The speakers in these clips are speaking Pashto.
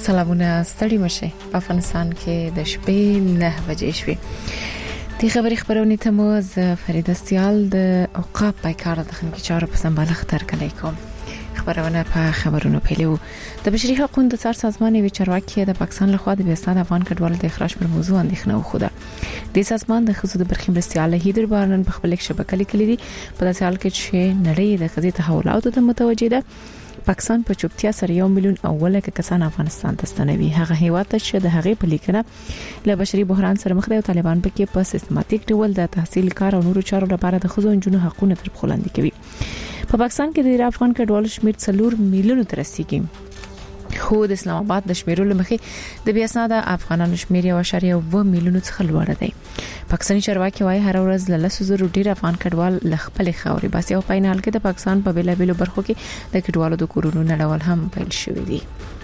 سلامونه ستړي مشه په افغانستان کې د شپې 9 بجې شوې د خبري خبرونه ته مو ز فرید استیال د اوقاف پایکار د خنکی چارو په سمبال خطر کلی کوم خبرونه په خبرونو پیلو د بشري حقوقو د څار سازمان وی چارواکي د پاکستان لخوا د بیاستان افغان کډوالو د اخراج پر موضوع اندېښنه وخوده د سازمان د خصوصي برخې مرستيال هیدر بارنن په خپل شبکې لیکلي دي په داسې حال کې چې نړۍ د قضیې تحولاتو ته متوجه ده پاکستان په چوپتیا سره 1 میلیون اوله کې کسان افغانستان ته ستنوي هغه هیواد ته چې د هغې په لیکنه له بشري بحران سره مخ دي او طالبان پکې په سیستماتیک ډول د تحصیل کار او نورو چارو لپاره د خزو انجونو حقوقونه تر پښو لاندې کوي په پاکستان کې د افغان کډوالو شمېر 4 میلیون ته رسیدي خو د اسلام آباد د شمیرو لمخې د بیاسناد افغانانو شمیر 1.1 میلیون څخه لوړ دی پاکستاني چارواکي وايي هر ورځ له 100,000 ډیر افغان کډوال ل خپل خاوري باسي او په نهال کې د پاکستان په بیلابیلو برخو کې د کډوالو د کورونو نړول هم پیل شوې دي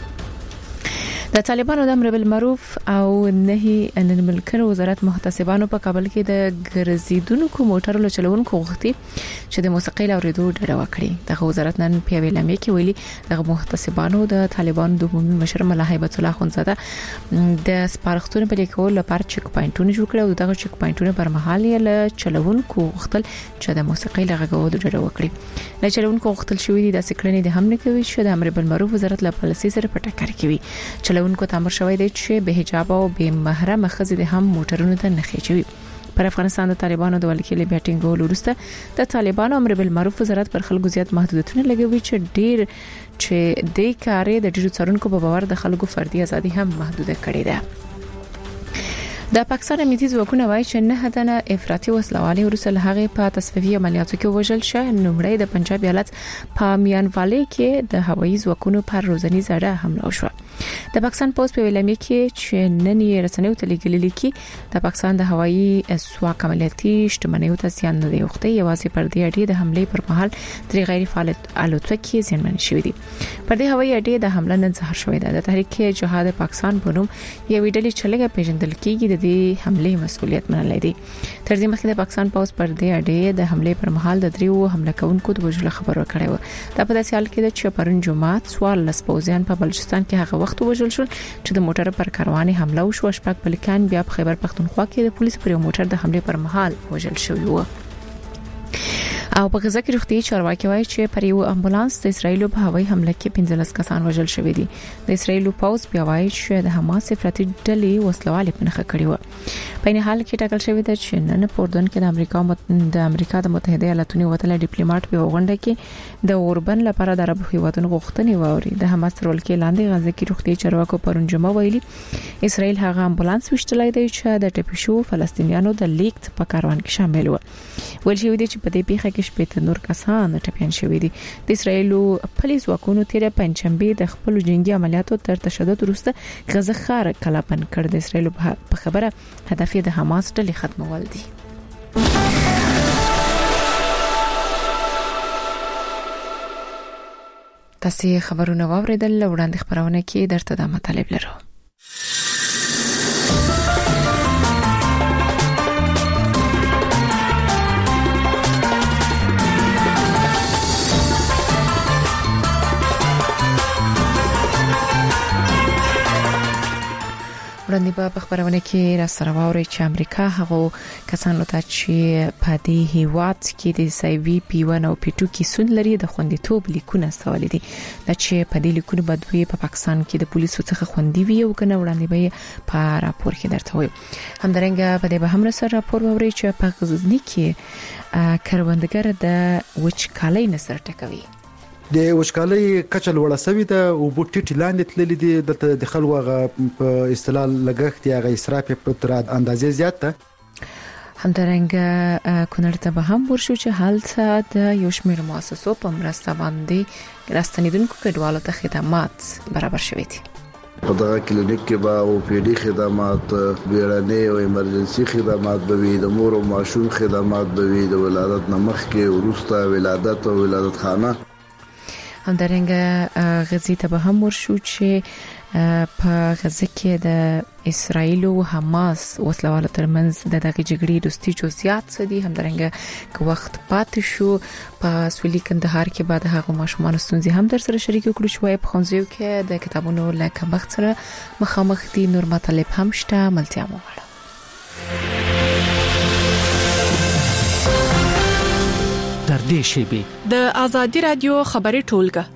د طالبانو د امر بالمعروف او نهي عن المنکر وزارت محتسبانو په کابل کې د ګرځیدونکو موټرو له چلوونکو غوښتي چې د موسیقي لوریدو ډډه وکړي د وزارت نن په ویلامې کې ویلي د محتسبانو د طالبانو د عمومي مشر ملا هیبت الله خونزاده د سپارښتنو په لیکولو لپاره چک پاینټونه جوړ کړي او دغه چک پاینټونه پر مهال یې له چلوونکو غوښتل چې د موسیقي لغږولو ډډه وکړي له چلوونکو غوښتل شوې دي د سکړنې د هم نه کوي چې د امر بالمعروف وزارت له پالیسي سره په ټکر کې وي چلوونکو تامر شوی دی چې به حجاب او به محرم خزې د هم موټرونو ته نخې چوي پر افغانستان د طالبانو د وکیل بیټینګ ورسته د طالبانو امر بالمعروف وزارت پر خلکو زیات محدودیتونه لګوي چې د کاري د ډیرو څارونکو په باور د خلکو فردي ازادي هم محدوده کړې ده د پاکستان امنیتي ځواکونه وایي چې نه دنه افراطي وسلوالي ورسره هغه په تصفیه عملیاتو کې وژل شوی نومړی د پنجاب ایالت په میانوالي کې د هوایي ځواکونو پر روزنی زړه حمله وشوه د پاکستان پوز په ویلامې کې چې نن یې رسنیو ته لیکلي کې د پاکستان د هوایي ځواک عملیاتي شتمنیو ته زیان نه دی وخته یوازې پر دې اړې د حمله پر مهال تر غیر فعال الوتکې زیانمن شوې دي پر دې هوایي اړې د حمله نن ظاهر شوې ده د تحریک جهاد پاکستان په نوم یو ډلې چلګه پیژندل کېږي د حمله مسؤلیت منلای دي تر دې مخکې د پاکستان پوز پر دې اړې د حمله پر مهال د دریو حمله کوونکو د وژلو خبر ورکړی و دا په داسې حال کې چې پرون جمعه سوال لسپوزیان په بلوچستان کې هغه وخت وژل شول چې د موټر پر کاروانې حمله وشو شپږ بلکان بیا په خیبر پختونخوا کې د پولیسو پر موټر د حمله پر مهال وژل شوی و او په غزا کې روغتي چارواکي وایي چې پر یو امبولانس د اسرایل په هوایي حمله کې 15 کسان وژل شوی دي د اسرایل پوز بیا وایي چې د حماس افراطي ډلې وسلوالې پنهخه کړې و په نه حال کې ټاکل شوی دی چې نن په اردن کې د امریکا د متحده ایالاتونو وتل ډیپلوماټ په غونډه کې د اوربن لپاره د عرب هیوادونو غوښتنې ووري د حماس تر ولکې لاندې غزا کې روغتي چارواکو پرون جمعه ویلي اسرایل هغه امبولانس وشتلای دی چې د ټپیشو فلسطینیانو د لیکت په کاروان کې شامل و ول شوی دی چې په دې پیښه کې شپږ نور کسان ټپيان شوی دي د اسرایل پولیس وکونو تیر پنځشنبه د خپل جنگي عملیاتو تر تشدد وروسته غزا ښار کلاپن کړ د اسرایل په خبره هدف یې د حماس ډلې ختمول دي تاسو خبرونه واوریدل وړاندې خبرونه کې درته د مطالب لرو وړاندې په خبرونه کې را سره واوري چې امریکا هغه کسانو ته چې په دې هیواد کې د سایوي پی1 او پی2 کې سن لري د خوندیتوب لیکونه سوال دي چې په دې لیکونو بدوي په پاکستان کې د پولیسو څخه خوندي وي او کنه وړاندې به په راپور کې درته وي همدارنګه په دې به هم سره راپور ووري چې په غزنی کې کروندګر د وچکالۍ نسر ټکوي د وشکالۍ کچه لوړه سوي ده او بوټي لاندې تللي دي د خلکو په استلال لګښت یا اسراف په تر اندازې زیات ده همدارنګه کونړ ته به هم ورشو چې حالت د یو شمېر مؤسسو په مرسته باندې راستنیدونکو کډوالو ته خدمات برابر شوي دي په دغه کلینیک کې به او پی ډي خدمات بیړنۍ او ایمرجنسي خدمات به وي د مور او ماشوم خدمات به وي د ولادت نمخ کې وروسته ولادت او ولادت خانه همدارنګه غزي ته به هم ورشو چې په غزه کې د اسرایل او حماس وسلوالو ترمنځ د دغه جګړې دوستي جزئیات څه دي همدارنګه که وخت پاتې شو په سویلي کندهار کې بعد هغه ماشومان ستونزې هم در سره شریک کړو شوې په خنځیو کې د کتابونو لکه مخ سره مخامخ دي نور مطالب هم شته ملتیا مو در دې شیبه د ازادي رادیو خبري ټولګه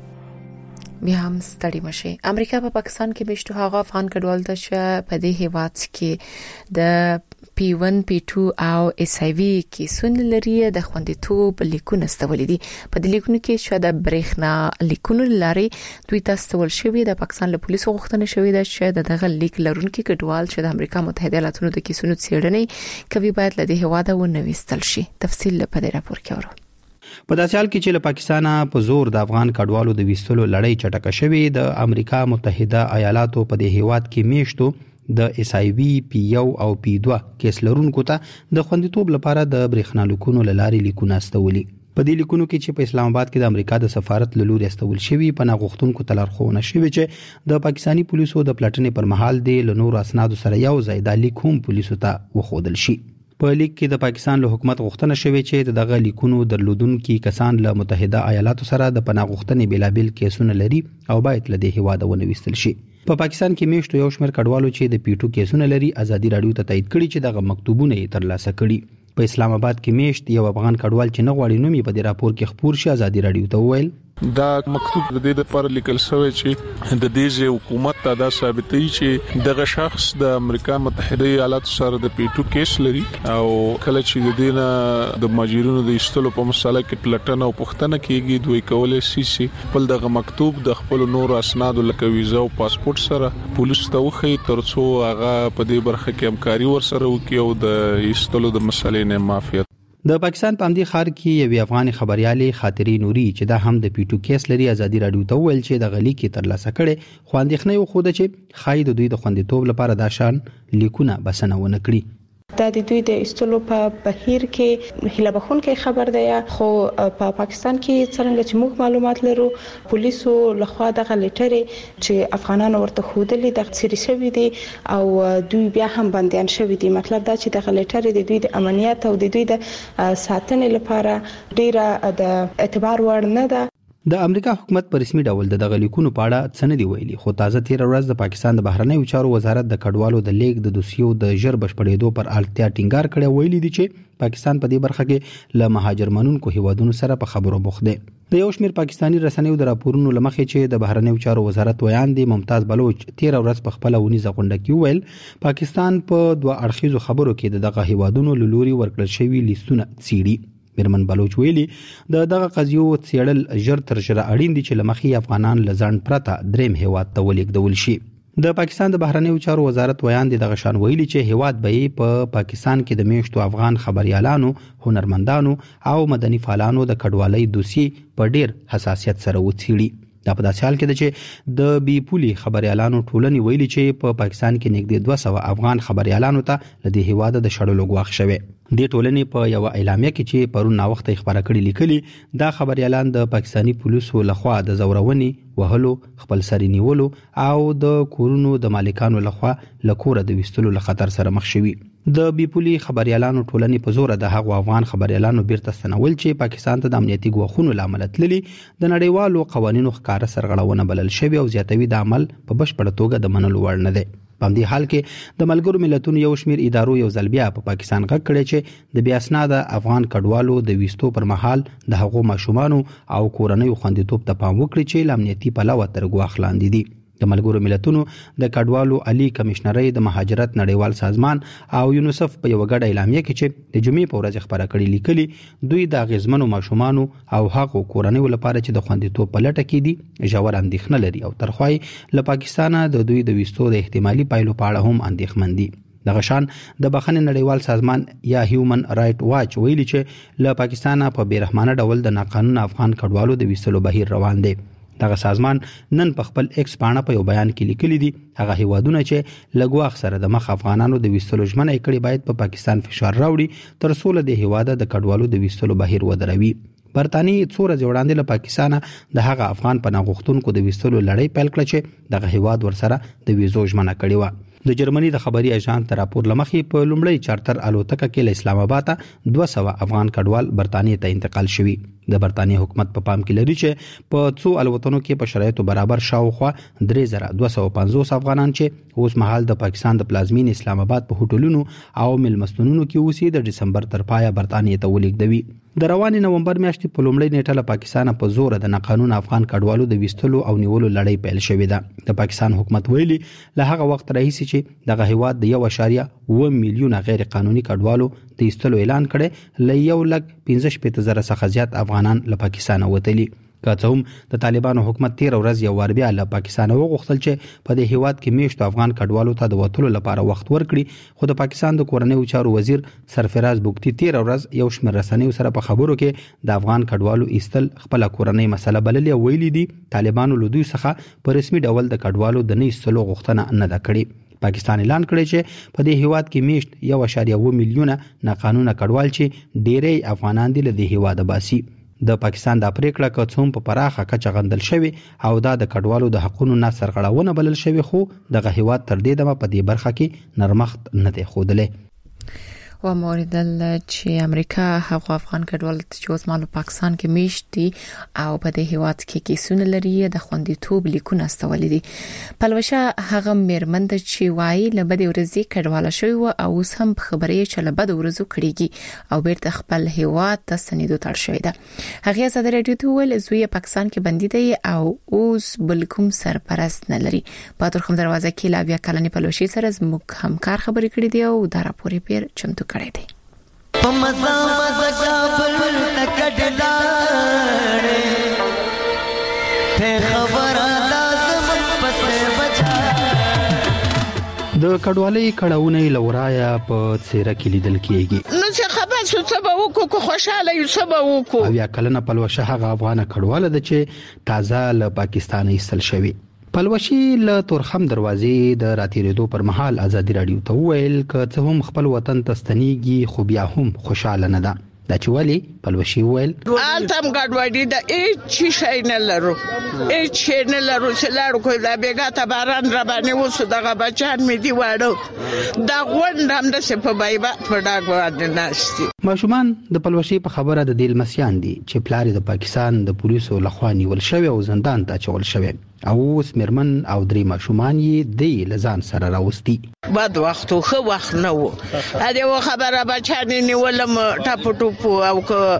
بیا هم ستړي مشي امریکا په پاکستان کې بشته هغه افغان کډوال د ش په دې هیواد کې د P1 P2 او HIV کې سن لري د خوندیتوب لیکونه استولې دي په دې لیکونو کې شاده برېښنا لیکونه لري دوی تاسو ول شوی د پاکستان له پولیسو غوښتنه شوې ده چې دغه لیک لرونکي کډوال چې د امریکا متحده ایالاتونو د کیسونو څېړنې کوي باید له دې هواده ونويستل شي تفصیل په دې راپور کې اورو په داسې حال کې چې له پاکستانه په زور د افغان کډوالو د ویستلو لړۍ چټکه شوې د امریکا متحده ایالاتو په دې هیواد کې میشتو د HIV P1 او P2 کیس لرونکو ته د خوندیتوب لپاره د برېښنا لیکونو لاري لیکونه استولي په دې لیکونو کې چې په اسلام آباد کې د امریکا د سفارت له لوري استول شوی په ناغښتونکو تلارخونه شوی چې د پاکستانی پولیسو د پلاتنې پر مهال د لنور اسناد سره یو ځای د لیک هم پولیسو ته وخودل شي په لیک کې د پاکستان له حکومت غوښتنه شوې چې دغه لیکونو درلودونکو کسان له متحده ایالاتو سره د پناه غوښتنې بلابل کیسونه لري او باید له دې هواده ونويستل شي په پاکستان کې میشتو یو شمېر کډوالو چې د پیټو کیسونه لري ازادي رادیو ته تایید کړي چې دغه مکتوبونه یې ترلاسه کړي په اسلام آباد کې میشت یو افغان کډوال چې نه غواړي نومي په دې راپور کې خبر شي ازادي رادیو ته وویل دا مکتوب د دې لپاره لیکل شوی چې د دې حکومت ته دا ثابتوي چې دغه شخص د امریکا متحده ایالاتو سره د پیټو کیس لري او کله چې د دینه د ماجرونو د استلو په مسله کې پلټنه او پوښتنه کیږي دوی کولای شي خپل دغه مکتوب د خپل نور اسناد لکه ویزا او پاسپورت سره پولیس ته وخی ترڅو هغه په دې برخه کې همکاري ورسره وکړي او د استلو د مسلې نه معافیت د پاکستان په امدی خار کې یو افغان خبريالي خاطري نوري چې دا هم د پیټو کیس لري ازادي رادیو ته ویل چې د غلی کې ترلاسه کړي خواندښنه یو خوده چې خای د دوی د خوندیتوب لپاره د شان لیکونه بسنه ونه کړی دا د دوی د استلو په بهیر کې هله بخون کې خبر دی خو په پاکستان کې څنګه چې موږ معلومات لرو پولیسو لخوا دغه لیټرې چې افغانانو ورته خودلې د سری شوی دي او دوی بیا هم بنديان شوی دي مطلب دا چې دغه لیټرې د دوی د امنیت او د دوی د ساتنې لپاره ډیره د اعتبار وړ نه ده د امریکا حکومت په رسمي ډول د دغه لیکونو په اړه څه نه دی ویلي خو تازه تیر ورځ د پاکستان د بهرنیو چارو وزارت د کډوالو د لیک د دوسیو د ژر بشپړېدو پر اړتیا ټینګار کړی ویلي دی چې پاکستان په دې برخه کې له مهاجر منونکو هیوادونو سره په خبرو بوخت دی د یو شمېر پاکستانی رسنیو د راپورونو لمخې چې د بهرنیو چارو وزارت ویاندې ممتاز بلوچ تیر ورځ په خپل ونیزه غونډه کې ویل پاکستان په دوه اړخیزو خبرو کې دغه هیوادونو لوري ورکړل شوی لیستونه څیړي مرمن بلوچ ویلي دغه قضیو څېړل ژر تر ژره اړین دي چې لمخي افغانان لزان پرته دریم هیواد ته ولیږدول شي د پاکستان د بهرنیو چارو وزارت ویاندې دغه شان ویلي چې هیواد به په پاکستان کې د میشتو افغان خبريالانو هنرمندانو او مدني فعالانو د کډوالۍ دوسیې په ډیر حساسیت سره وڅېړي دا په داسې حال کې ده چې د بي پولي خبريالانو ټولنې ویلي چې په پاکستان کې نږدې 200 افغان خبريالانو ته لدې هیواده د شړلو غواخ شوه د ټولنې په یو اعلامیه کې چې پرون نا وخت خبره کړې لیکلي دا خبريالان د پاکستانی پولیسو لخوا د زورونې وهلو خپل سری نیولو او د کورونو د مالکانو لخوا لکوره د وستلو له خطر سره مخ شوي د بي پولي خبريالانو ټولنې په زور د هغو افغان خبريالانو بیرته ستنول چې پاکستان ته د امنیتي غوښونو لامل تللي د نړیوالو قوانینو ښکار سرغړونه بلل شوی او زیاتوي د عمل په بشپړ توګه د منلو وړ نه دی په دې حال کې د ملګرو ملتونو یو شمېر ادارو یو ځل بیا په پاکستان غږ کړی چې د بیا اسناد افغان کډوالو د ویستو پر مهال د هغو ماشومان او کورنۍ خوندیتوب ته پام وکړي چې امنیتي پلوه تر ګواښ لاندې دي د ملګرو ملتونو د کډوالو علي کمشنري د مهاجرت نړیوال سازمان او یونیسف په یو غړ اعلامیه کې چې د جمعې په ورځ خبره کړې لیکلي دوی د غزمنو ماشومان او هغو کورنۍ لپاره چې د خوندیتوب په لټه کې دي ژور اندېښنه لري او ترخوای له پاکستانه د دوی د ویستو د احتمالي پایلو په اړه هم اندېښمن دي دغه شان د بخښنې نړیوال سازمان یا هیومن رائټ واچ ویلي چې له پاکستانه په بیرحمانه ډول د ناقانونه افغان کډوالو د ویستلو بهیر روان دی دغه سازمان نن په خپل ایکس پاڼه په یو بیان کې لیکلي دي هغه هیوادونه چې لګواخ سره د مخ افغانانو د ویستلو ژمنه کړي باید په پاکستان فشار راوړي تر څو له هیواده د کډوالو د ویستلو بهیر ودروي برتانی څو ورځې وړاندې له پاکستان د هغه افغان پناه غوښتونکو د وستلو لړۍ پیل کړه چې دغه هیواد ورسره د ویزو ژمنه کړې و. د جرمني د خبري اژانس تر راپور لمخې په لومړی چارټر الوتکه کې له اسلام آباد 200 افغان کډوال برتانیې ته انتقال شوي. د برتانیې حکومت په پام کې لري چې په څو الوتنو کې په شرایطو برابر شاوخوا 3250 افغانان چې اوس مهال د پاکستان د پلازمین اسلام آباد په هوټلونو او ملمستونونو کې اوسي د دسمبر تر پایه برتانیې ته ولیږدوي. د روانې نومبر میاشتې په لومړۍ نیټه له پاکستان په زور د ناقانونه افغان کډوالو د وستلو او نیولو لړۍ پیل شوې ده. د پاکستان حکومت ویلي له هغه وخت راهیسې چې دغه هیواد د 1.1 میلیون غیر قانوني کډوالو د ایستلو اعلان کړي ل 1,15,000 څخه زیات افغانان له پاکستان وتلي. که څه هم د طالبانو حکومت 13 ورځ یو وار بیا له پاکستان وغوښتل چې په دې هیواد کې میشتو افغان کډوالو ته د وټولو لپاره وخت ورکړي، خو د پاکستان د کورنیو چارو وزیر سرفراز بوګتی 13 ورځ یو شمېر رسنیو سره په خبرو کې د افغان کډوالو ایستل خپل کورنۍ مسله بللې او ویلي دي طالبانو له دوی څخه په رسمي ډول د کډوالو د نه ایستلو غوښتنه نه ده کړې. پاکستان اعلان کړی چې په دې هیواد کې میشت 1.1 میلیونه ناقانونه کډوال چې ډېری افغانان دي له دې هیواده باسي. د پاکستان د پریکړه کوڅوم په پراخه کچه غندل شوی او دا د کډوالو د حقوقو نه سرغړونه بلل شوی، خو دغه هیواد تر دې دمه په دې برخه کې نرمښت نه دی ښودلی. و موریدل چې امریکا هغه افغان کډوال چې اوس مالو پاکستان کې میشتي او په دې هیواد کې کیسونه لري د خوندیتوب لیکونه استولې دي. پلوشه هغه میرمند چې وایي له بده ورځې کډواله شوی او اوس هم خبرې چې له بده ورځو کړيږي او بیرته خپل هیواد ته ستنېدو تړ شوی ده. هغه زده رادیو ته ویل زوی پاکستان کې بندي دی او اوس بلکوم سرپرست نه لري. په ترخم دروازه کې لا بیا کلنې پلوشي سره زموږ همکار خبرې کړې دي او دا راپور پیر چمتو کړی دی. د کډوالۍ کړهونه لورایا په څیره کې لیدل کیږي. نو څه خبر څه سبا وکړو خوشاله یو سبا وکړو. بیا کلنه پلوشه هغه افغان کډواله ده چې تازه له پاکستان ایستل شوی. پلوشي له تورخم دروازې د راتیریدو پر مهال ازادي رادیو ته ویل ک څه هم خپل وطن ته ستنیږي خو بیا هم خوشاله نه ده. دا چې ولی پلوشي ویل آلتم ګډوډي د هیڅ شي نه لرو چې لاړو کوی دا بیګا ته باران را باندې وسو دغه بچان مې دی واړو دا غونډم د سپ بایبا په ډاګ باندې ناشتي. ماشومان د پلوشي په خبره د دیل مسیان دي چې پلار د پاکستان د پولیسو لخوا نیول شوی او زندان ته چول شوی او اوس مرمن او درې ماشومان یې د لزان سره راوستي. بعد وختو خو وخت نه وو ا دې خبره بچان نیولم ټاپو ټوپو او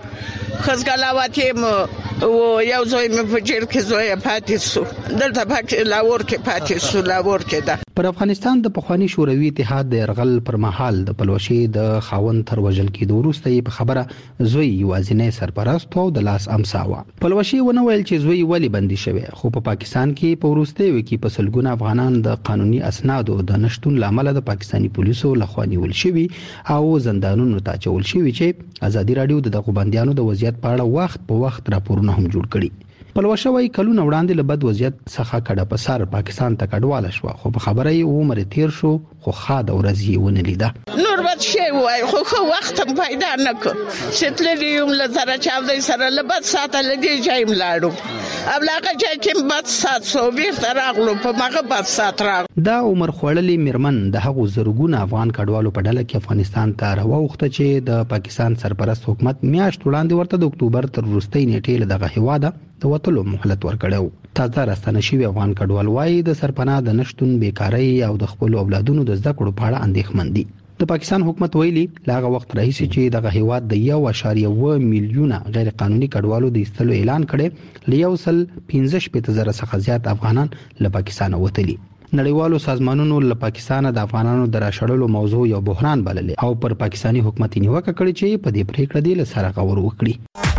خزګلاواتیم او یو ځای مې په جیل کې زوی پاتې سو دلته پکې لاور کې پاتې سو لاور کې ده. پر افغانستان د پخوانی شوروي اتحاد د يرغل پر مهال د پلوشي د خاون تر وجل کېدو وروسته په خبره زوی یوازینی سرپرست او د لاس امساوه. پلوشي ونه ویل چې زوی ولی بندي شوی، خو په پاکستان کې په وروستي وکی په سلګونه افغانان د قانوني اسنادو د نشټون لامل د پاکستاني پولیسو لخوا نیول شوی او زندانونو ته چول شوی چې ازادي رادیو د دغه بنديانو د وضعیت په اړه وخت په وخت راپورونه هم جوړ کړي. پلوشه وای کلونه وړاندې له بد وضعیت څخه کډه په سر پاکستان ته کډواله شو، خو په خبره یې عمر تیر شو خو خاده ورځ یې ونه لیده. نور بد شي وای خو وخت هم پیدا نکړ چې یم له زره چا د سره له بد ساته لدی جایم لاړو ابلاغه چې کوم بد سات سو بیرته راغلو په مغه بد سات راغ. دا عمر خړلې مرمن د هغو زرګونه افغان کډوالو په ډله کې افغانستان ته راوخته چې د پاکستان سرپرست حکومت میاشت وړاندې ورته د اکتوبر تر وروستۍ نیټې له دغه هیواده د وټلو مهلت ورکړو. تازه راستنه شوی افغان کډوال وایي د سرپناه د نشټون بیکاری او د خپل اولادونو د زده کړو په اړه اندېښمن دي. د پاکستان حکومت ویلي لاغه وخت راهیسې چې دغه هیواد د 1.1 میلیونه غیر قانوني کډوالو د ایستلو اعلان کړي ل 1,15,000 څخه زیات افغانان له پاکستان وتلي. نړیوالو سازمانونو له پاکستان د افغانانو د راشړلو موضوع یو بحران بللې او پر پاکستاني حکومت نیوکه کړې چې په دې پریکړه دی له سره غور وکړي.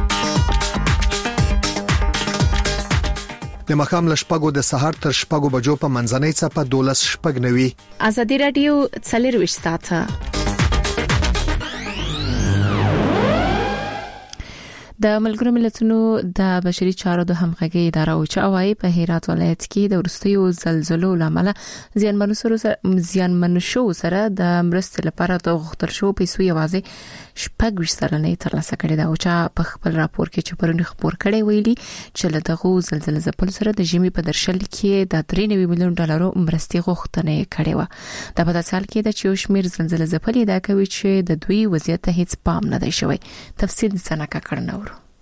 د مخام لشپګو د سحر تر شپګو بجو په منځنۍ څپه 12 شپګ نوي. ازادي رادیو څلور ساعته د ملګرو ملتونو د بشري چارو د همغږي اداره او چاوي په هرات ولایت کې د ورستیو زلزلو لامل زیانمن شو سره د مرستې لپاره د غوښتل شو پیسې یوازې شپږ سلنې ترلاسه کړې ده او چې په خپل راپور کې چې پرونی خبر کړي ویلي چې له دغه زلزلې ځپل سره د جمی په درشل کې د 93 میلیون ډالرو مرستې غوښتنه کړې و. د په داسال کې د چوشمیر زلزلې ځپلې دا کوي چې د دوی وضعیت هیڅ پام نه دی شوی. تفصیل څنګه کړنو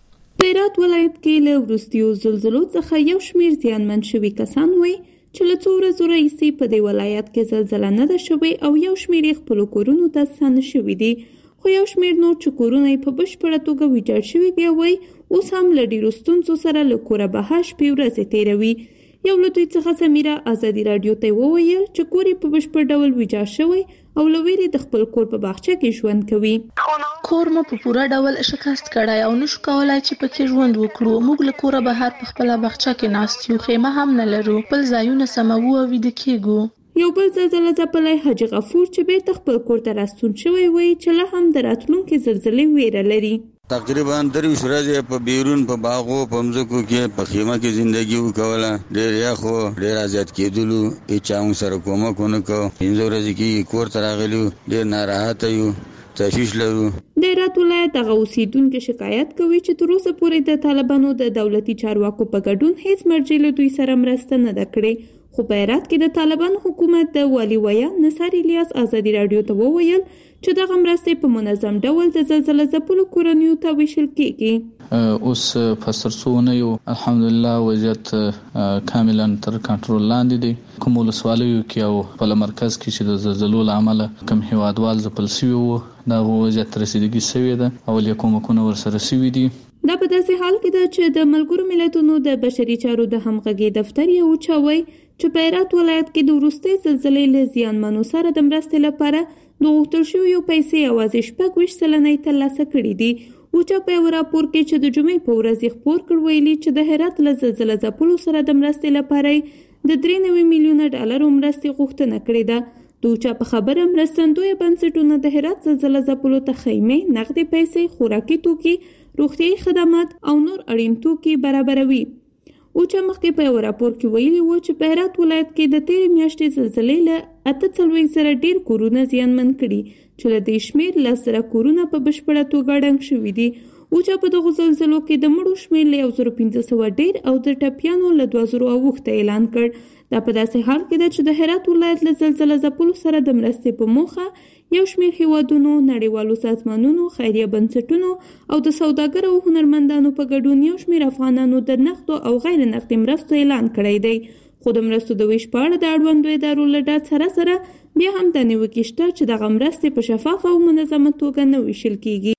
هرات ولایت کې له ورستیو زلزلو څخه یو شمیر زیانمن شوي کسان وي چې له څو ورځې راهیسې په دې ولایت کې زلزلہ نه ده شوې او یو شمیر خپل کورونو ته ستانه شوي دي، خو یو شمیر نور چې کورونه په بشپړه توګه ویجاړ شوي بیا وایي اوس هم له ډېرو ستونزو سره له کوره بهر شپې ورځې تېروي. یو له دوی څخه سمیره ازادي راډیو ته وویل چې کور یې په بشپړ ډول ویجاړ شوی او له ویرې د خپل کور په باغچه کې ژوند کوي. کور مو په پوره ډول شکست کړای او نشو کولای چې پکې ژوند وکړو. موږ له کوره بهر په خپل باغچه کې ناست یو، خیمه هم نه لرو، بل ځایونه سمو او ویده کېږو. یو بل زلزلہ ځپلی حاجي غفور چې بیرته خپل کور ته راستون شوی وایي چې لا هم د راتلونکي زلزلې ویره لري. تقریبا 3 ورځې په بیرون په باغو په مځکو کې په خیمه کې ژوندۍ وکوله. ډېر یخ و، ډېر ازاد کېدلو، هیچا موږ سره کومک ونه کړ. 5 ورځې کې کور ته راغلو، ډېر ناراحته یو، تشویش لرو. د هرات ولایت هغه اوسیدونکو شکایت کوي چې تر اوسه پورې د طالبانو د دولتي چارواکو په ګډون هیڅ مرجع له دوی سره مرسته نه ده کړې. خو په هرات کې د طالبان حکومت د والی ویان نصار الیاس ازادي راډیو ته وویل چې دغه مرستې په منظم ډول د زلزلې ځپلو کورنیو ته ویشل کېږي. اوس په سرسونه یو الحمدلله وضعیت کاملا تر کنټرول لاندې دی. کوم ولسوالیو کې او په مرکز کې چې د زلزلو لامل کم هیوادوال ځپل شوي وو دا وضعیت رسیدګي شوې ده او له کومکونو ورسره شوي دي. دا په داسې حال کې ده چې د ملګرو ملتونو د بشري چارو د همغږي دفتر یې اوچوي چې په هرات ولایت کې د وروستۍ زلزلې له زیانمنو سره د مرستې لپاره د غوښتل شویو پیسې یوازې 26 سلنې ترلاسه کړي دي. اوچا په یو راپور کې چې د جمعې په ورځ خبر کړ ویلي چې د هرات له زلزلې ځپلو سره د مرستې لپاره د 93 میلیون ډالرو مرستې غوښتنه کړې ده. د اوچا په خبره مرستندوی بنسټونه د هرات زلزلې ځپلو ته خیمې، نقدي پیسې، خوراکي توکي، روغتیايي خدمات او نور اړین توکي برابروي. اوچا مخکې په یو راپور کې ویلي و چې په هرات ولایت کې د تېرې میاشتې زلزلې له 48 سره ډېر کورونه زیانمن کړي چې له دې شمېر 10 کورونه په بشپړه توګه ړنګ شوي دي. اوچا په دغو زلزلو کې د مړو شمېر له 1500 ډېر او د ټپیانو له 2000 اوښته اعلان کړ. دا په داسې حال کې ده چې د هرات ولایت له زلزلې ځپلو سره د مرستې په موخه یو شمېر هیوادونو، نړیوالو سازمانونو، خیریه بنسټونو او د سوداګرو او هنرمندانو په ګډون یو شمېر افغانانو د نقدو او غیر نقدي مرستو اعلان کړی دی. خو د مرستو د ویش په اړه د اړوندو ادارو له ډاډ سره بیا هم دا نیوکې شته چې دغه مرستې په شفافه او منظمه توګه نه ویشل کیږي.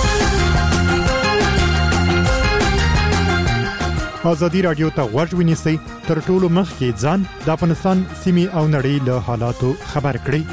ازادي راډیو ته غوږ ونیسئ، تر ټولو مخکې ځان د افغانستان سیمې او نړۍ له حالاتو خبر کړئ.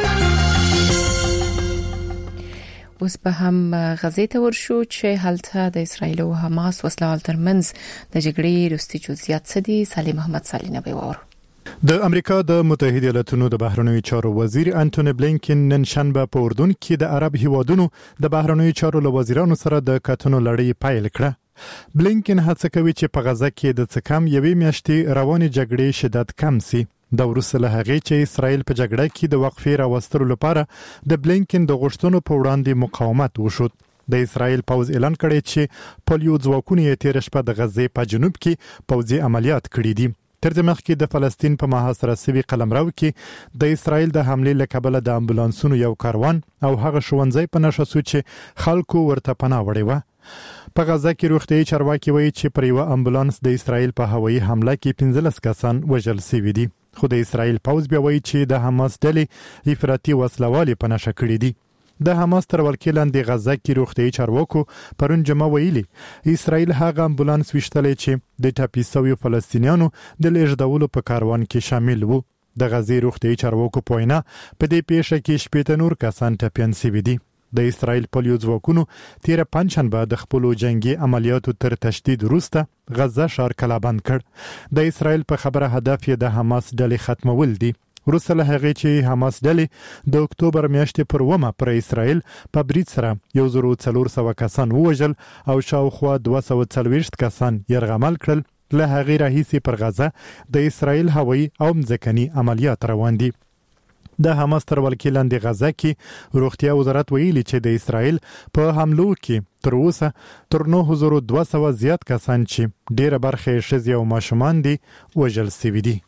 اوس به هم غزې ته ورشو چې هلته د اسرایل او حماس وسلوال ترمنځ د جګړې وروستي جزئیات څه دي. سالم محمد سالینه به وره. د امریکا د متحده ایالاتونو د بهرنیو چارو وزیر انټونی بلینکن نن شنبه په اردن کې د عرب هیوادونو د بهرنیو چارو له وزیرانو سره د کتنو لړۍ پیل کړه. بلینکن هڅه کوي چې په غزه کې د څه کم یوې میاشتې روانې جګړې شدت کم شي. د وروسته له هغې چې اسرائیل په جګړه کې د وقفې راوستلو لپاره د بلینکن د غوښتنو په وړاندې مقاومت وشود. د اسرائیل پوځ اعلان کړی چې پولیو ځواکونه یې تېره شپه د غزې په جنوب کې پوځي عملیات کړي دي. تر دې مخکې د فلسطین په محاصره شوي قلمرو کې د اسرائیل د حملې له کبله د امبولانسونو یو کاروان او هغه ښوونځی په نښه شو چې خلکو ورته پناه وړې وه. په غزه کې روغتیايي چارواکي وایي چې پر یو امبولانس د اسرائیل په هوایي حمله کې 15 کسان وژل شوي دي. خو د اسرائیل پوځ بیا وایي چې د حماس ډلې افراطي وسلوالې په نښه کړي دي. د حماس تر ولکې لاندې غزه کې روغتیايي چارواکو پرون جمعه ویلي اسرائیل هغه امبولانس ویشتلی چې د ټپي شویو فلسطینیانو د لیږدولو په کاروان کې شامل وو. د غزې روغتیايي چارواکو په وینا په دې پیښه کې 15 نور کسان ټپیان شوي دي. د اسرائیل پولیو ځواکونو تیره پنځشنبه د خپلو جنگي عملیاتو تر تشدید وروسته غزه ښار کلابند کړ. د اسرائیل په خبره هدف یې د حماس ډلې ختمول دي. وروسته له هغې چې حماس ډلې د اکتوبر میاشتې پر 1 پر اسرائیل په برید سره 1400 کسان ووژل او شاوخوا 240 کسان یرغمل کړل. له هغې راهیسې پر غزه د اسرائیل هوایي او مځکني عملیات روان دي. د حماس تر ولکې لاندې غزه کې روغتیا وزارت ویلي چې د اسرائیل په حملو کې تر اوسه تر 9200 زیات کسان چې ډیره برخه یې ښځې او ماشومان دي وژل شوي دي.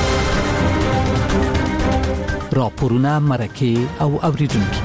راپورونه مرکه او اوریدونکو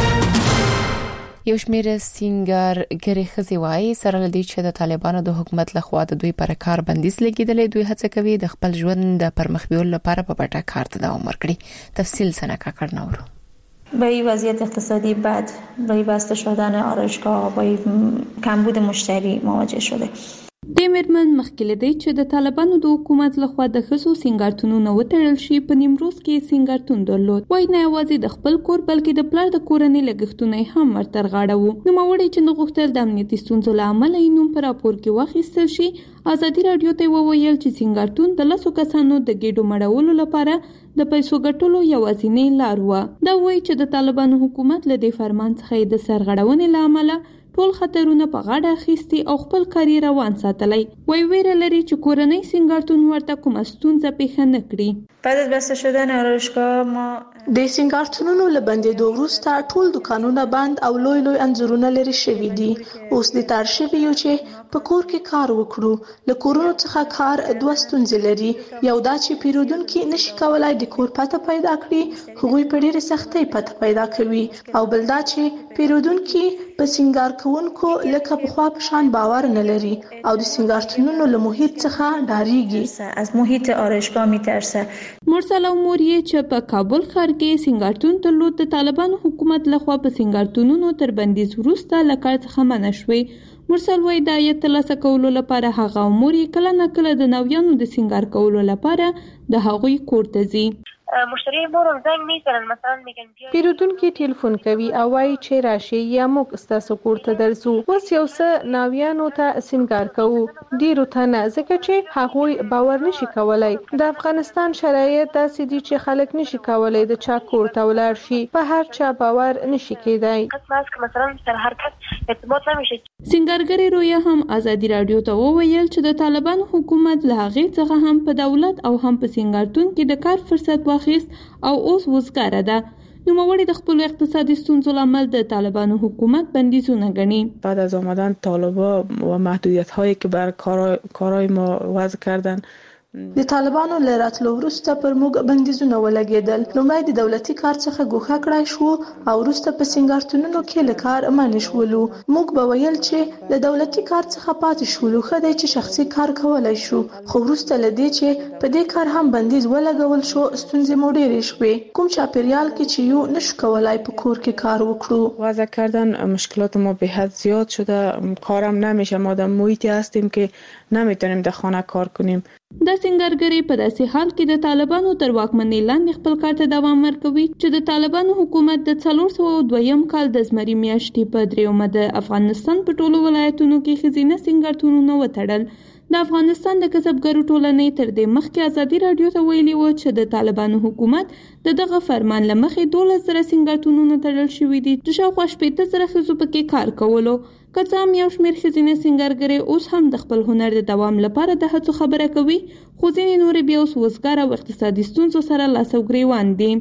یو شمېر سینګارګرې ښځې وایي سره له دې چې د طالبانو د حکومت لخوا د دوی پر کار بندیز لګیدلې دوی هڅه کوي د خپل ژوند د پرمخ بیول لپاره په پټه کار ته دوام ورکړي. تفصیل سنکا کړنورو. با وضعیت اقتصادی بد، با بسته شدن آرایشگاه، با کمبود مشتری مواجه شده. د میرمن مخکې دی چې د طالبانو د حکومت لخوا د خصو سینګارتونونه وتړل شي په نیمروز کې سینګارتون درلود. وای نه یوازې د خپل کور بلکې د پلار د کورنۍ لګښتونه هم ورتر غاړه وو. نو موري چې د غوښتل د امنیتي ستونزو لامل یې نوم پر راپور کې واخیستل شي. ازادي رادیو ته وویل چې سینګارتون د 100 کسانو د ګډو مړولو لپاره د پیسو ګټلو یوازینی لار و. دا وایي چې د طالبانو حکومت له دې فرمان څخه د سرغړونې لامل ټول خطرونه په غاړه اخیستي او خپل کاري روان ساتلی. وای ویره لري چې کورنۍ سینګارتون ورته کومه ستونزه پیښه نه کړي. بعد از بسته شدن آرایشگاه ما د سینګارتونونو له بندېدو وروسته ټول دکانونه بند او لوی لوی انځورونه لري شوي دي. اوس د تار شوي یو چې په کور کې کار وکړو. له کورونو څخه کار دوه ستونزې لري. یو دا چې پیرودونکي نشي کولای د کور پته پیدا کړي، هغوی په ډېرې سختۍ پته پیدا کوي. او بل دا چې پیرودونکي په سینګار کوونکو لکه پخوا په شان باور نه لري او د سینګارتونونو له محیط څخه ډاریږي. از محیط آرایشگاه میترسه. مرسل موریه چې په کابل ښار کې سینګارتون درلود د طالبانو حکومت لخوا په سینګارتونونو تر بندیز وروسته له کار څخه منع شوی. مرسل وای د عاید ترلاسه کولو لپاره هغه امور کله نه کله د نویانو د سینګار کولو لپاره د هغوی کور ته ځي. مشتری مورم زنگ میزنن مثلا میگن پیرودونکي ټلیفون کوي او وايي چې راشي یا موږ ستاسو کور ته درځو. اوس یو څه ناویانو ته سینګار کوو، ډیرو ته نه، ځکه چې هغوی باور نشي کولای. د افغانستان شرایط داسې دي چې خلک نشي کولای د چا کور ته ولاړ شي، په هر چا باور نشي کېدای. مثلا سر حرکت ارتباط نمیشه. سینګارګری رویا هم ازادي رادیو ته وویل چې د طالبانو حکومت له هغې څخه هم په دولت او هم په سینګارتون کې د کار فرصت او اوس وزګاره ده. نوموړي د خپل اقتصادي ستونزو لامل د طالبانو حکومت بندیزونه غني. بعد از آمدن طالبا و محدودیت هایی که بر کارهای ما وضع کردن د طالبانو له راتلو وروسته پر موږ بندیزونه ولګېدل. لومړی د دولتي کار څخه ګوښه کړای شو او وروسته په سینګارتونونو کې له کار منع شولو. موږ به ویل چې د دولتي کار څخه پاتې شولو ښه دی چې شخصي کار کولی شو، خو وروسته له دې چې په دې کار هم بندیز ولګول شو ستونزې مو ډېرې شوې. کوم چاپیریال کې چې یو نشو کولای په کور کې کار وکړو. وضع کردن مشکلات ما به حد زیاد شده، کارم نمیشه، ما در محیطی هستیم که نمیتونیم در خانه کار کنیم. د سینګارګری په داسې حال کې د طالبانو تر واکمنۍ لاندې خپل کار ته دوام ورکوي چې د طالبانو حکومت د 402 کال د زمري میاشتې په 3 د افغانستان په ټولو ولایتونو کې ښځینه سینګارتونونه وتړل. د افغانستان د کسبګرو ټولنې تر دې مخکې ازادي رادیو ته ویلي و چې د طالبانو حکومت د دغه فرمان له مخې 12,000 سینګارتونونه تړل شوي دي چې شاوخوا 80,000 ښځو پکې کار کولو. که څه هم یو شمېر ښځینه سینګارګرې اوس هم د خپل هنر د دوام لپاره د هڅو خبره کوي، خو ځینې نورې بیا اوس وزګاره او اقتصادي ستونزو سره لاس او ګریوان دي.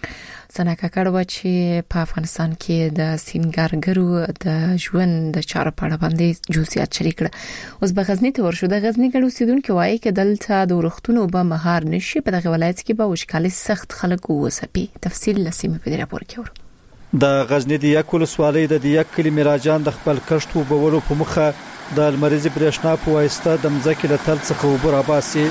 سنکه کړو چې په افغانستان کې د سینګارګرو د ژوند د چارو په اړه باندې جزئیات شریک کړه. اوس به غزنی ته ورشو. د غزنی ګډ اوسیدونکو وایي چې دلته د ورښتونو به مهار نشي، په دغه ولایت کې به وشکالي سخت خلک ووسپي. تفصیل لسیمه په دې راپور کې ورو. د غزنی د یک ولسوالۍ د یک کلی میراجان د خپل کښت وبولو په مخه د المریزي برېښنا په واسطه د مځکې له تل څخه وبور اباسي.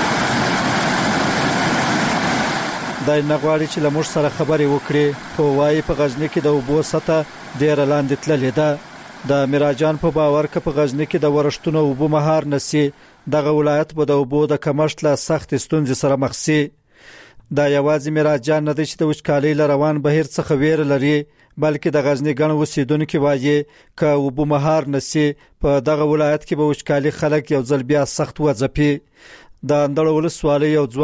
دا نغواړي چې لمر سره خبرې وکړي. په وایي په غزنی کې د وبو سطح ډېر لاندې تللې ده. د میراجان په باور کې په غزنی کې د ورښتونو وبو مهار نسی، دغه ولایت به د وبو د کمښت له سخت ستونزې سره مخ شي. دا یوازې میراجان نه دی چې د وچکالۍ له روان بهیر څخه ویره لري، بلکې د غزنی ګڼ اوسیدونکو وایي که وبو مهار نسی په دغه ولایت کې به وچکالۍ خلک یو ځل بیا سخت وځپي. د اندړ ولسوالۍ یو ځوان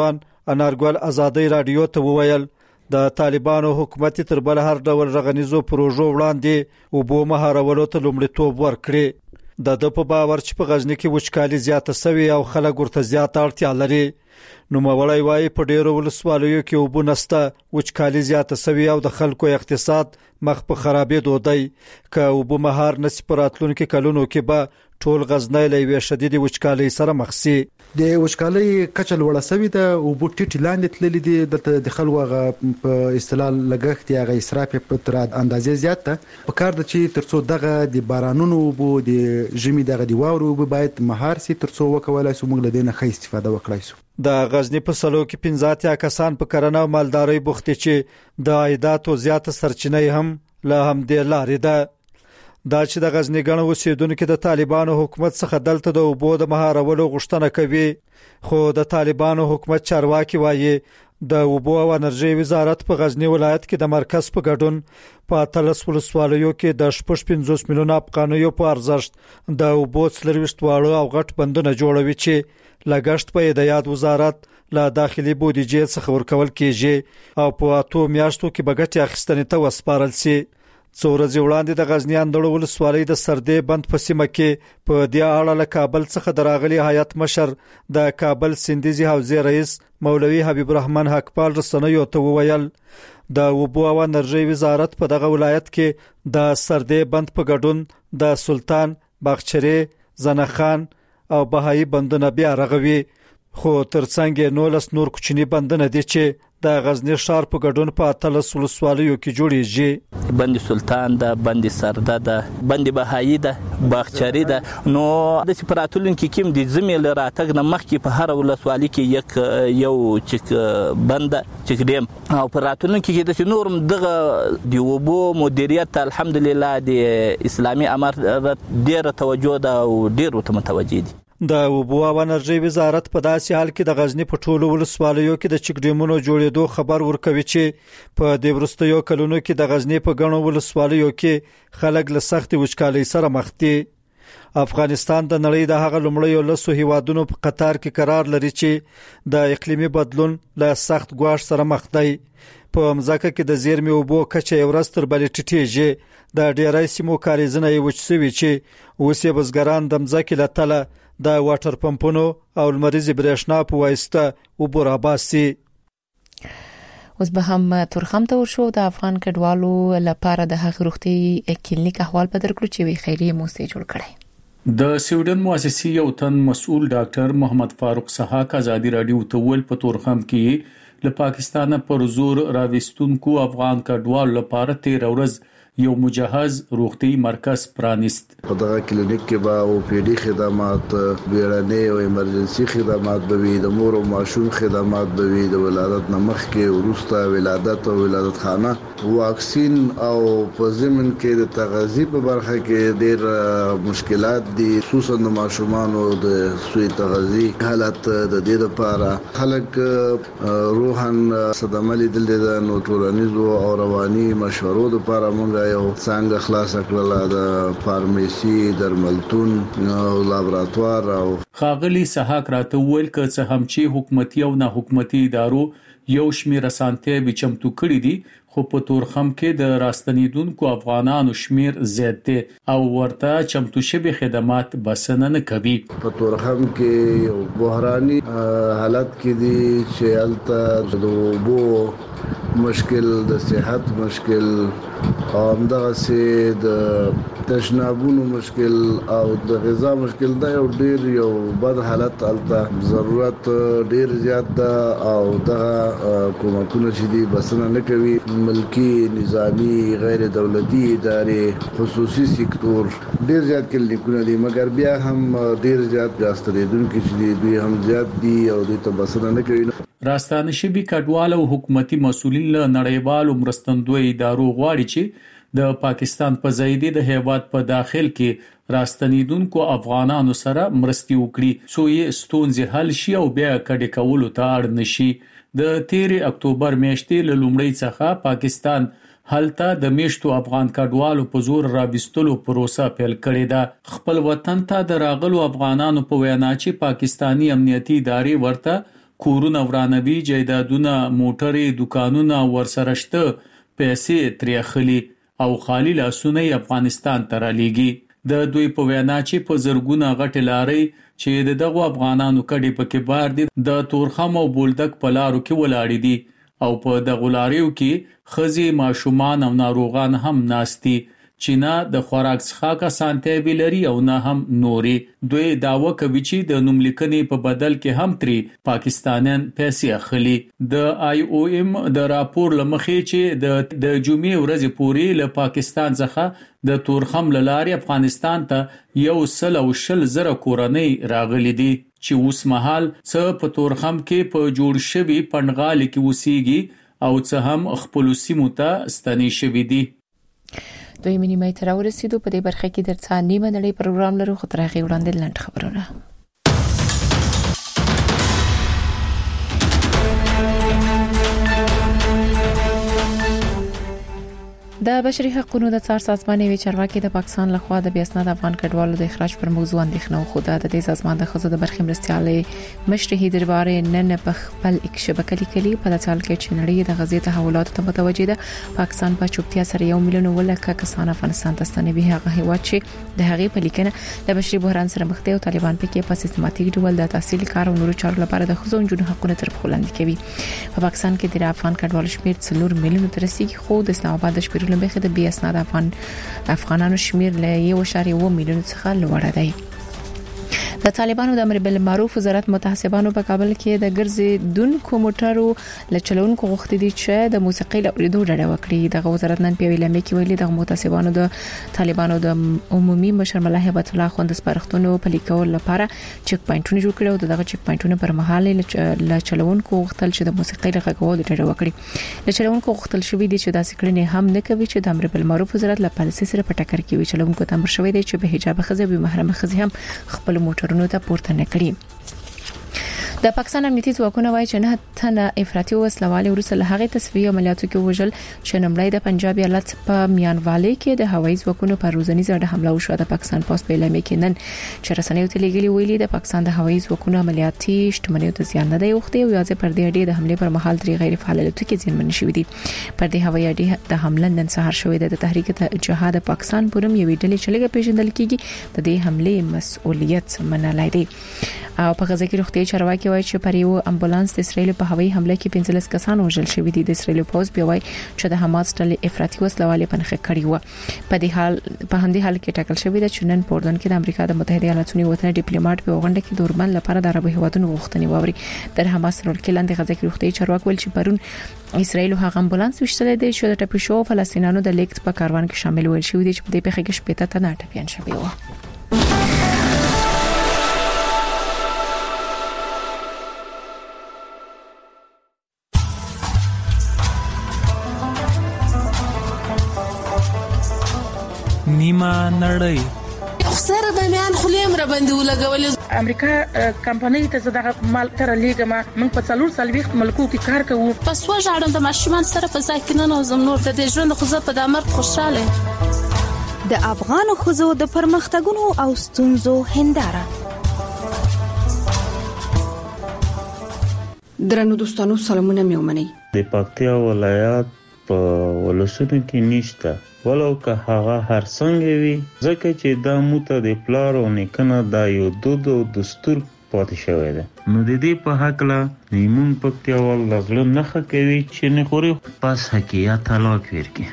انارګل ازادي رادیو ته وویل د طالبانو حکومت تر بل هر ډول رغنیزو پروژو وړاندې او بو مهارولو ته لومړیتوب ورکړي د په باور چې په غزنی کې وچکالي زیاته شوې او خلک ورته زیاته اړتیا لري نو مولای وای په ډیرو ولسوالیو کې وبو نسته وچکالي زیاته شوې او د خلکو اقتصاد مخ په خرابېدو دی که وبو مهار نسی پراتلونکو کلونو کې به ټول غزنی لوي شدید وچکالي سره مخ سي د وچکالي کچل وړه سوي ده او بوټی لاندې تللی دي د خلکو په استلال لګښت یا غي اسراف په تر اندازې زیات ده په کار د چې ترڅو دغه د بارانونو بو د جمی دغه دی واورو به باید مهار سي ترڅو وکولای سو موږ لدینه ښه استفاده وکړای سو د غزنی په سلو کې 15 کسان په کرنه او مالداري بوختي چې د عایداتو زیاته سرچینه هم له هم د لارې ده دا چې د غزنی غنو اوسیدونکو د طالبانو حکومت څخه دلته د اوبو د مهارولو غوښتنه کوي خو د طالبانو حکومت چارواکي وایي د اوبو او انرژي وزارت په غزنی ولایت کې د مرکز په ګډون په تلس ولسوالیو کې د 15 میلیون افغانیو په ارزښت د اوبو 23 واړه او غټ بندونه جوړوي چې لګښت په د یاد وزارت له داخلي بودیجې څخه ورکول کیږي او په 8 میاشتو کې بغټي اخیستنې ته وسپارل سي څو ورځې وړاندې د غزنی اندړو ولسوالۍ د سردې بند په سیمه کې په دې اړه له کابل څخه دراغلي هیئت مشر د کابل سندیزي حوزې رئیس مولوي حبیب الرحمن حقپال رسنیو ته وویل د اوبو او انرژي وزارت په دغه ولایت کې د سردې بند په ګډون د سلطان باغچری زنخان او بهایی بندونه بیا رغوي خو ترڅنګ نور کوچني بندونه دي چې د غزنی ښار په ګډون په تلس ولسوالیو کې جوړیږي بند سلطان ده بند سرده ده بند بهایی ده باغچری ده نو د سپراتولن کې کوم د زميل راتګ نه مخکې په هر ولسوالي کې یو چک بند چک دیم او په راتولن کې د نورم دغه د وبو مدیریت الحمدلله د اسلامي امارت ډیر توجه ده او ډیر متوجه دي د اوبو او انرژي وزارت په داسې حال کې د غزنی په ټولو ولسوالیو کې د چک ډیمونو جوړېدو خبر ورکوي چې په د ورستیو کلونو کې د غزنی په غنو ولسوالیو کې خلک له سخت وچکالۍ سره مخ دي افغانستان د نړۍ د هغه لومړیو لسو هیوادونو په قطار کې قرار لري چې د اقلیمي بدلون له سخت ګواښ سره مخ دی په مځکه کې د زیرمې اوبو کچه یو ورځ تر بلې ټیټیږي د ډیری سیمو کاریزونه یې وچ شوي چې اوس یې بزګران د مځکې له تله د واټر پمپونو او لمریزي برېښنا په واسطه اوبه راباسي اوس به هم تورخم ته ورشو د افغان کډوالو لپاره د هغه روغتي کلینیک احوال په درکړو چې وی خیریه موسسه جوړ کړي د سویډن مؤسسي یو تن مسؤل ډاکټر محمد فاروق سحاق ازادي رادیو ته ول په تورخم کې له پاکستان پر زور راوستونکو افغان کډوالو لپاره 13 ورځ یو مجهز روغتي مرکز پرانیست په دغه کلینیک کې به او پی ډي خدمات بیړنۍ او ایمرجنسي خدمات به وي د مور او ماشوم خدمات به وي د ولادت نمخ کې ورسته ولادت او ولادت خانه واکسین او په ضمن کې د تغذیه په برخه کې ډېر مشکلات دي خصوصا د ماشومانو د سوی تغذیه حالت د دې لپاره خلک روحن صدمه لیدل دي نو ټولنیزو او رواني مشورو لپاره موږ یو څنګه خلاص کړل د فارمیسي درملتون او لابراتوار او خاغلی سحاق راته ویل ک څه هم چې حکومتي او نه حکومتي ادارو یو شمیر اسانتیا به چمتو کړی دي خو په تورخم کې د راستنیدونکو افغانانو شمیر زیات دي او ورته چمتو شبي خدمات بسنه نه کوي په تورخم کې یو بحراني حالت کې دي چې الته د بو مشکل د صحت مشکل او همدغه سي د تشنابونو مشکل او د غذا مشکل دا یو بد حالت الته ضرورت ډیر زیات ده او دغه کومکونه چې دي بسنه نه کوي ملکی نظامی غیر دولتي ادارې خصوصي سکتور ډیر زیات کلینیکونه دي مګر بیا هم ډیر زیات راستنیدونکو چې دوی هم زیات دي او دوی ته بسنه نه کوي راستانه شبي کډوال او حکومتي مسؤلین له نړیوالو مرستندوی ادارو غواړي چې د پاکستان په ځای د هیواد په داخل کې راستنیدونکو افغانانو سره مرستي وکړي څو یې ستونزې حل شي او بیا کډې کولو ته اړ نشي د 13 اکتوبر میاشتې له لومړۍ څخه پاکستان هلته د میشتو افغان کډوالو په زور راوستلو پروسه پیل کړې ده خپل وطن ته د راغلو افغانانو په وینا چې پاکستانی امنیتي ادارې ورته کورونه ورانوي، جایدادونه، موټرې، دکانونه ورسره شته پیسې ترې اخلي او خالی لاسونه افغانستان ته رالیږي. د دوی په وینا چې په زرګونه غټې لارې چې دغه افغانانو کډې پکې بار دي د تورخم او بولدک په لارو کې ولاړې دي او په دغه لاریو کې ښځې، ماشومان او ناروغان هم ناستي چې نه د خوراک څښاک اسانتیا به لري او نه هم نوري. دوی داوا کوي چې د نوملیکنې په بدل کې هم ترې پاکستانیان پیسې اخلي. د IOM د راپور لمخې چې د جمعې ورځې پورې له پاکستان څخه د تورخم لارې افغانستان ته 120,000 کورنۍ راغلي دي چې اوس مهال څه په تورخم کې په جوړ شوي پنډغالي کې اوسېږي او څه هم خپل سیمو ته ستنې شوي دي. دوی نیمه تر ورسېدو په دې برخه کې درڅا نیمه نړۍ پروګرام لرو، خو تر هغه وړاندې لنډ خبرونه. د بشري حقوقو د څار سازمان وی چارواکي د پاکستان لخوا د بیاسناد افغان کډوالو د اخراج پر موضوع اندېښنه خوده. د دې سازمان د خزو د برخې مرستيالې مشرحي درباري نن په خپل اکشبه کلی په داسال کې چې نړۍ د غزې تحولات ته متوجه ده. پاکستان په چوپتیا سره 1 میلیون ولکه کسان افغانستان ته ستنوي. هغه هیواد چې د هغې په لیکنه د بشري بحران سره مخ دی او طالبان پکې په سیستماتیک ډول د تحصیل کار او نورو چارو لپاره د خزو جنو حقوقو تر بخلاندې کوي. په پاکستان کې د افغان کډوالو شمیر 4 میلیون تر رسیدي، خو د اسلام آباد د شمیرلو مخې د بیا اسناد افغانانو شمیر له 1.1 میلیون څخه لوړ دی. د طالبانو د امر بالمعروف وزارت متحسبانو په کابل کې د ګرځېدونکو موټرو لچلونکو غوښتي دي چې د موسیقي لوریدو ډډه وکړي. د وزارت نن په ویلامه کې ویلي د متحسبانو د طالبانو د عمومي مشر ملا هیبت الله خوند سپارښتنو په لیکول لپاره چک پاینټونه جوړ کړي او دغه چک پاینټونه پر مهال لچلونکو غوښتل چې د موسیقي لغږولو ډډه وکړي. لچلونکو غوښتل شوی دي چې داسې کړنې هم نه کوي چې د امر بالمعروف وزارت له پالیسي سره په ټکر کې وي. چلونکو ته امر شوی دی چې به حجاب خزه به محرم خزه هم خپل موټر ته پورته نکړي. د پاکستان امنیتي ځواکونه وایي چې نه تنه افراطي وسلوالي ورسره له هغه تصفیه عملیاتو کې وژل چې نمړی د پنجاب ایالت په میانوالي کې د هوایي ځواکونو پر روزنی زړه حمله وشو. د پاکستان پوسټ په اعلان کې نن چې رسنیو ته لګلي ویلي د پاکستان د هوایي ځواکونو عملیاتي شتمنیو ته زیان نه دی وخته او یوازې پر دې اړې د حمله پر مهال درې غیر فعال الوتکې زیانمن شوې دي. پر دې هوایي اړې د حمله نن سهار شوې ده. د تحریک جهاد پاکستان پرم یوې ډلې چې لګه پیژندل کیږي د دې حمله مسؤلیت منلای دی. او په غزه کې روغتي چارواکي وایي چې پر یو امبولانس د اسرایل په هوایي حمله کې 15 کسان وژل شوي دي. د اسرایل پوز بیا وایي چې د حماس ډلې افراطي وسلوالي پنځه کړی و. په همدې حال کې ټاکل شوی دی چې نن په اردن کې د امریکا د متحده ایالاتونو وطن ډیپلوماټ په غونډه کې دوربند لپاره د عربي هیوادونو غوښتنې ووري. در حماس سره کې لاندې غزه کې روغتي چارواکي ول چې پرون اسرایل هغه امبولانس وشتل دی چې د ټپي شو فلسطینیانو د لیکت په کاروان کې شامل ول شوی دي چې په دې پیښه کې شپږ تنه ټپيان شوي و. نیمه نړۍ خسر د میان خلیم را باندې ولګول. امریکا کمپنۍ ته زړه مال تر لیګما موږ په 440 ملکو کې کار کوو. پس وژاړم د ماشومان سره په ځای کې نه نوزم نور د ژوند خو په دمر خوشاله. د افغان خزو د پرمختګونو او ستونزو هنداره. درنو دوستانو سلامونه میومني. د پکتیا ولایت په ولسونو کې نشته ولو که هغه هر څنګه وي ځکه چې دا موته د پلار او نیکنه دا یو دود او دستور پاتې شوی دی. نو د دې په حق له نیمون پکتیاوال لغله نخه کوي چې نه خوري پس حقیقت طلاق ورکړي.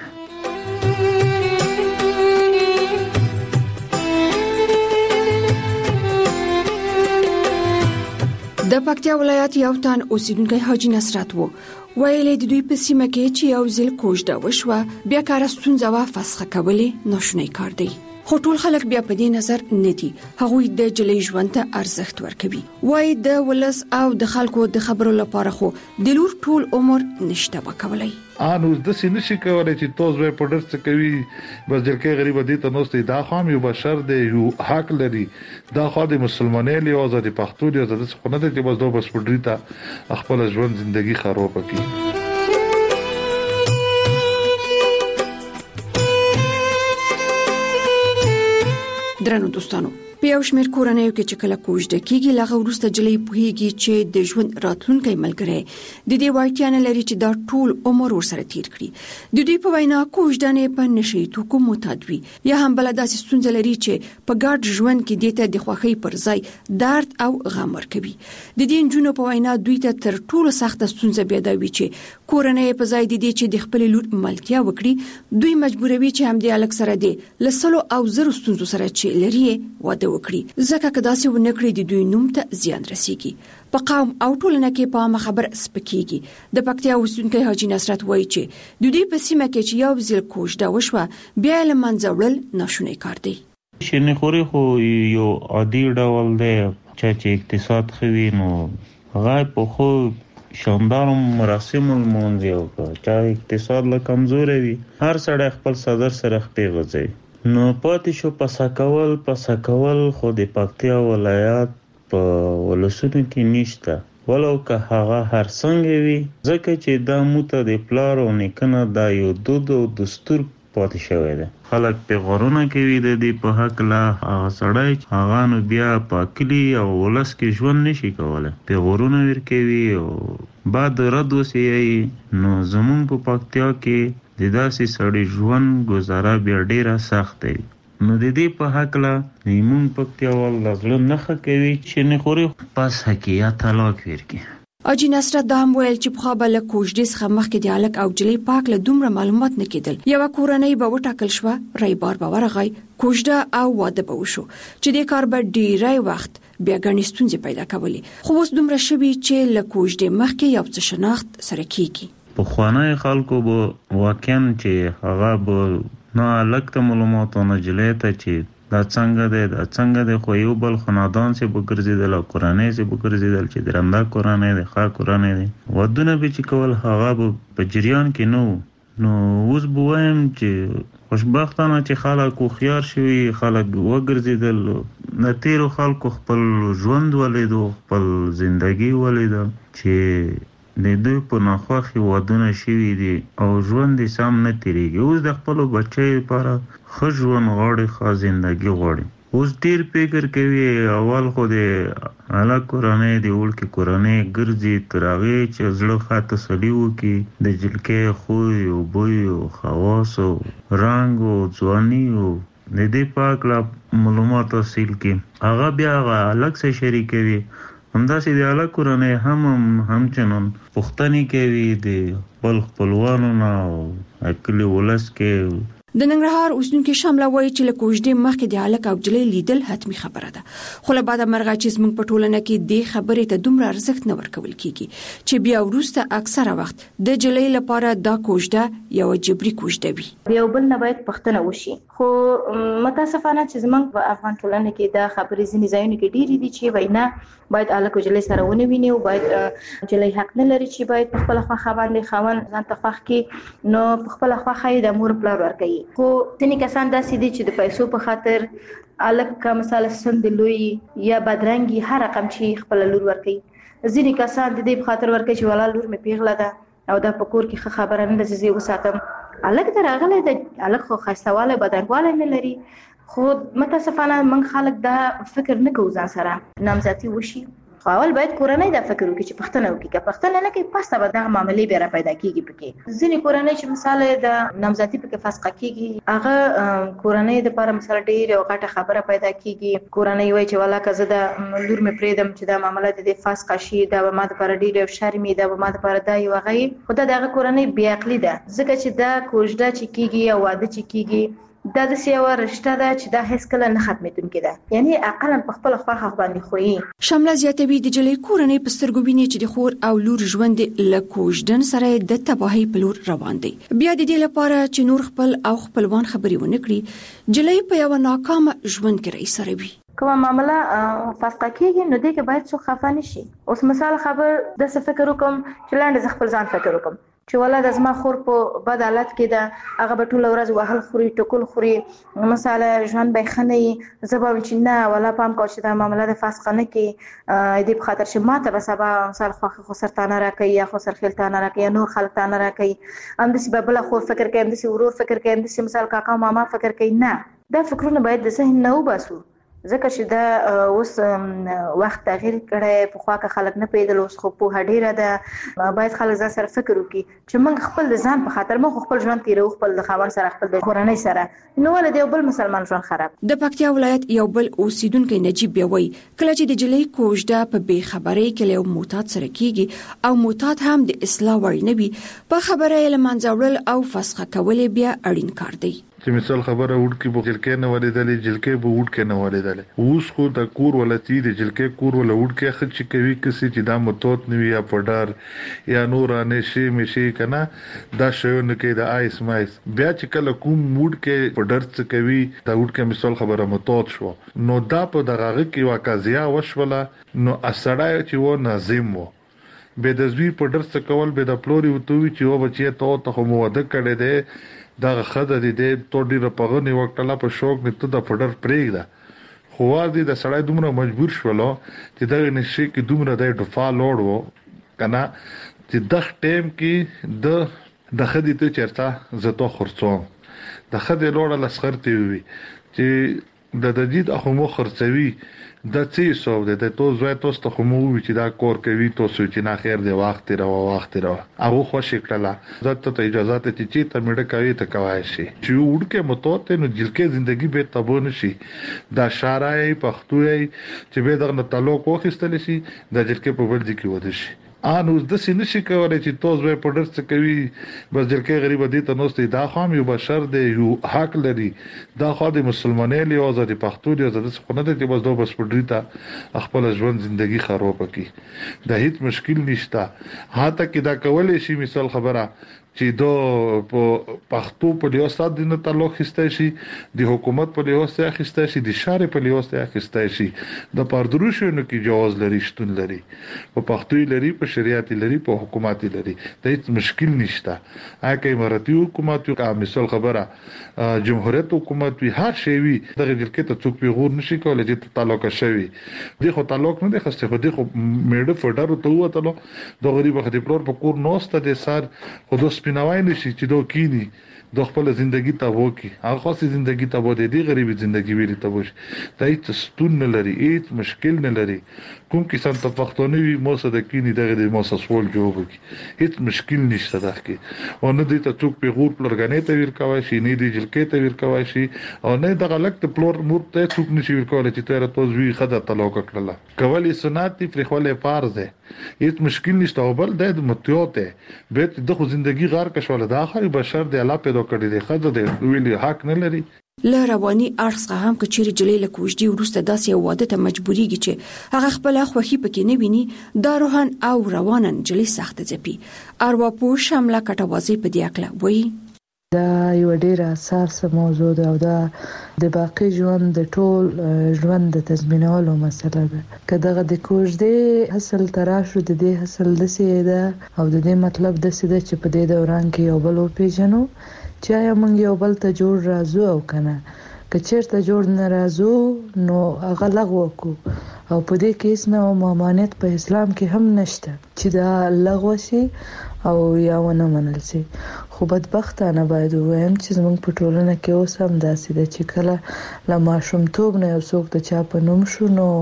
د پکتیا ولایت یو تن اوسیدونکی حاجی نصرت وو ویلې د دوی په سیمه کې چې یو ځل کوژده وشوه بیا کار ستونزه وا فسخه کولې ناشونی کار دی. خو ټول خلک بیا په دې نظر نه دي. هغوی د جلې ژوند ته ارزښت ورکوي. وای د ولس او د خلکو د خبرو لپاره خو د لور ټول عمر نشته وکولای. انو د سینې شي کولای چې توز به پډر څه کوي بس جلکه غریب دي ته نوستي دا خام یو بشر دی یو حق لري. دا خو د مسلمانۍ له آزادي پښتو دی آزاد څه نه دی چې بس دوه بس پډری ته خپل ژوند ژوندۍ خراب کړي. درنو دوستانو په یو شمېر کورنیو کې چې کله کوژده کیږي لغه وروسته جلۍ پوهیږي چې د ژوند راتلونکی ملګری د دې وړتیا نه لري چې دا ټول عمر ورسره تیر کړي. د دوی په وینا کوژده نه په نشي توکو معتاد وي یا هم بل داسې ستونزه لري چې په ګډ ژوند کې د ته د خوښۍ پر ځای درد او غم ورکوي. د دې جنونو په وینا دوی ته تر ټولو سخته ستونزه بیا دا وي چې کورنۍ په ځای د دې چې د خپل لور ملکیه وکړي دوی مجبوروي چې هم د الک سره دی لسلو او زرو ستونزو سره چې لري واده وکړي ځکه کدا چې ونکړي د دوی نوم ته زیان رسیږي. په قوم او ټولنه کې په خبر سپکیږي. د پکتیا اوسیدونکو حاجی نصرت وایي چې د دوی په سیمه کې چې یو ځل کوژده وشوه بیا له منځه وړل ناشونی کار دی. شیرنی خوري خو یو عادي ډول دی چې اقتصاد خوي نو غای په خو شاندار مراسم المونځ یو چې اقتصاد له کمزوري وي هر سړی خپل صدر سره خپل غځي نو پاتې شو پسا کول خو د پکتیا ولایت په ولسونو کې نشته ولو که هغه هر څنګه وي ځکه چې دا موته د پلار او نیکنه دا یو دود او دستور پاتې شوی دی. خلک په غرونه کوي د دې په حق لا هغه سړی هغه نو بیا پاکلی او ولس کې ژوند نشي کولای په غرونه ور کوي او بعد رد وسی نو زمون په پکتیا کې د داسې سړی ژوند گزاره بیا ډیره سخت دی. نو د دې په حق لا نیمون پکتیا ول لغله نخه کوي چې نه خوري پس حقیقت طلاق ورکی. حاجی نصرت دا هم ویل چې په خابل کوژدې څخه مخکې د الک او جلۍ پاک له دومره معلومات نه کېدل. یو کورنۍ به وټاکل شو رایبار به ورغی کوژده او واده به وشو چې د کار به ډیری وخت بیا غني ستونزې پیدا کولې. خو اوس دومره شوي چې له کوژدې مخکې یو څه شناخت سره کیږي. په خوانای خلکو به واقعا چې هغه به نه الک ته معلومات نه جلې ته چې دا څنګه دی خو یو بل خاندان سي بګرځیدل او قرانه سي بګرځیدل چې درنده قرانه دی ښه قرانه دی ودونه به چې کول هغه په جریان کې نو اوس بوایم چې خوشبختانه چې خلک خيار شوي خلک وګرځیدل نه تیرو خلکو خپل ژوند ولیدو خپل ژوندۍ ولیدو چې د دوی په ناخوښي ودونه شوي دي او ژوند یې سم نه تیریږي. اوس د خپلو بچو لپاره ښه ژوند غواړي ښه زندګي غواړي. اوس ډېر فکر کوي اول خو د الک کورنۍ د وړکې کورنۍ ګرځي تر هغې چې زړه ښه تسلي وکړي د جلکۍ خوی او بوی او خواص او رنګ او ځواني او د دې په هکله معلومات حاصل کړي هغه بیا هغه الک سره شریکوي. همداسې د الک کورنۍ همچنان پوښتنې کوي د خپل خپلوانو نه او کلي ولس کې. د ننګرهار اوسیدونکو شامله وایي چې له کوژدې مخکې د الک او جلۍ لیدل حتمی خبره ده خو له بعده مرغه چې زموږ په ټولنه کې دې خبرې ته دومره ارزښت نه ورکول کیږي چې بیا وروسته اکثره وخت د جلۍ لپاره دا کوژده یو جبري کوژده وي. یو بل نه باید پښتنه وشي خو متاسفانه چې زموږ په افغان ټولنه کې دا خبرې ځینې ځایونه کې ډېرې دي چې وینا باید الک او جلۍ سره ونه ویني او باید جلۍ حق نه لري چې باید په خپل خواخه باندې خاوند ځان ته خوښ کړي نو په خپل خواخه د مور پلار ورکوي. خو ځینې کسان داسې دي چې د پیسو په خاطر الک کا مثال سند لوی یا بدرنګي هر رقم چې خپل لور ورکوي. ځینې کسان د دې په خاطر ورکوي چې ولا لور مې پیغله ده او دا په کور کې خبره نه ده چې وساتم الک ته راغلی د الک خو خاصواله بدرنګواله نه لري. خو متاسفانه من خلک دا فکر نه کوي ځان سره نامزدي وشي خو اول باید کورنۍ دا فکر وکړي چې پښتنه وکړي که پښتنه نه کوي پسته به دغه معاملې بیا را پیدا کیږي. پکې ځینې کورنۍ چې مثال د نامزدي پکې فسخه کیږي هغه کورنۍ د لپاره مثال ډېر یو غټه خبره پیدا کیږي. کورنۍ وایي چې والا که زه د لور مې پرېږدم چې دا معامله د فسخه شي دا به ما دپاره ډېر یو شرمي دا به ما دپاره دا یو هغه خو دا د هغه کورنۍ بې عقلي ده ځکه چې دا کوژده چې کیږي او واده چې کیږي دا د سیاوه رشته ده چې دا هیڅ کله نه ختمېدونکې ده یعنی عقلا په خپل خواخه باندې خوې. شامله زیاتوي د جلۍ کورنۍ په سترګو ویني چې د خور او لور ژوند له کوژدن سره د تباهي په لور روان دی. بیا د دې لپاره چې نور خپل او خپلوان خبرې ونه کړي جلۍ په یو ناکام ژوند کې رئیس سره وي. کومه معامله فسخه کیږي نو دې کې باید څوک خفه نشي. اوس مثال خبر د څه فکر وکم چې لاندې خپل ځان فکر وکم چې ولا د زما خور په بد حالت کې ده هغه به ټول ورځ وهل خوري ټکول خوري مثلا ژوند به خنې زبا چې نه ولا پام کو چې دا معاملې د فسخه نه کې دې په خاطر چې ماته به سبا مثال خو سرطان راکې یا خو سرخیلتان راکې یا نور خلک تان راکې ام دې به بل خو فکر کوي ام دې ورور فکر کوي ام دې مثال کاکا ماما فکر کوي نه دا فکرونه باید د ذهن نه وباسو ځکه چې دا اوس وخت تغیر کړی، په خوا کې خلک نه پیدل، اوس خو په ډیره ده. باید خلک ځان سره فکر وکړي چې موږ خپل د ځان په خاطر موږ خپل ژوند تیرو، خپل د خاوند سره، خپل د کورنۍ سره، نو ولې د بل مسلمان ژوند خراب. د پکتیا ولایت یو بل اوسیدونکو نجیب بیوي کله چې د جلې کوژده په بے خبرۍ کې له معتاد سره کیږي او معتاد هم د اصلاح وړ نه وي، په خبره یې لمنځه وړل او فسخه کول بیا اړین کار دی. چې مثال خبره وډ کې په جلکې نه ولیدلې، جلکې به وډ کې نه ولیدلې. اوس خو د کور ولتی د جلکې کور ول وډ کې خچ کوي کسي چې دا متوت نوي یا پډار یا نور انشي مشي کنه دا شونه کې د آیس مایس بیا چې کله کوم موډ کې پډر څه کوي دا وډ کې مثال خبره متوت شو، نو دا په دغه کې واقعیا وشوله، نو اسړای چې و نظم وو به د زوی پډر څه کول به د پلوري وتوي چې و بچي ته مو وده کړي دي دا خدای دې ته ډیره پغنی وکړه په شوق نه ته د پډر پرېږده. خو دې د سړی دومره مجبور شولو چې دا نشي کې دومره د دفاع لوړ وو کنه چې د ټیم کې د خدای ته چرته زته خرڅوم د خدای لوړ لسخرتي وي چې د دجید اخمو خرڅوي د څه سو د تو زوی توسته خمو وی چې دا کور کوي تو سوچ نه خیر دی وخت را هغه خوشی کړه زته ته اجازه ته چې ته مړه کوي ته کوي شي چې وډکه متوته نو جلکه ژوندۍ به تبون شي دا شارای پښتوي چې به دغه تعلق وخستل شي د جلکه په ورځ کې ود شي انو د سینې شي کولای چې توز به پډر څه کوي بس جلکه غریب دي ته نوستي دا خام یو بشر دی یو حق لري دا خو د مسلمانۍ له آزادي پښتو دی آزاد څه نه دی بس دو بس پډری ته خپل ژوند ژوندۍ خراب کی د هیڅ مشکل نشته هاته کې دا کولای شي مثال خبره چې دو په پښتو په لیو سات دینه تعلق خسته شي د حکومت په لیو سره خسته شي د شارع په لیو سره خسته شي د پردروشونو کې جواز لري شتون لري په پښتو لري په شریعت لري په حکومت لري د هیڅ مشکل نشته اګه اماراتي حکومت او مثال خبره جمهوریت حکومت وی هر شی وی دغه جلکې ته څوک پیغور نشي کولای چې تعلق شوی د خو تعلق نه د خسته خو د خو میډه فډر ته وته د غریب خدي پلور په کور نوسته د سار خو سپیناوای نشي چې دوه کینی د خپل ژوندۍ ته وکی هغه خاصه ژوندۍ ته بده دی غریبي ژوندۍ ویل ته وش ته هیڅ ستون نه لري هیڅ مشکل نه لري کوم کسان ته پښتوني وي موسه د کینی دغه د موسه سوال جواب کی هیڅ مشکل نشته دغه او نه دي ته څوک په غور پلورګنې ته ویر کوي شي نه دي جلکې ته ویر کوي شي او نه دغه لک ته پلور مور ته څوک نشي ویر کولای چې تر توز وی خدای تعلق کړل کولی سنت فری خپل فرض ده هیڅ مشکل نشته او بل د متیوته به د خو ژوندۍ غار کښول د اخري بشر د الله پیدا کړی دی خدای د ویلي حق نه لري له رواني ارڅ هم کچېر جلې له کوژدي ورسته داسې واده ته مجبوريږي چې هغه خپل خوخي پکې نه ویني دا روحان او روانن جلې سخت ځپي ارواپوه شامله کټوازي په دی اکله وایي دا یو ډیر اساس موضوع ده او دا د باقی ژوند د ټول ژوند د تضمینولو مسله ده کله د کوژدې حاصل تراشو د دې حاصل د سیده او د دې مطلب د سیده چې په دې دوران کې یو بل پیژنو چې یا موږ یو بل ته جوړ راځو او کنه کچېرته جوړ نه راځو نو هغه لغوه کو او په دې کې اسنه او مامانت په اسلام کې هم نشته چې دا لغوه شي او یا ونه منل شي خو بدبختانه باید وایم چې زموږ په ټولنه کې اوس هم داسې ده چې کله لا ماشومتوب نه یو څوک د چا په نوم شو نو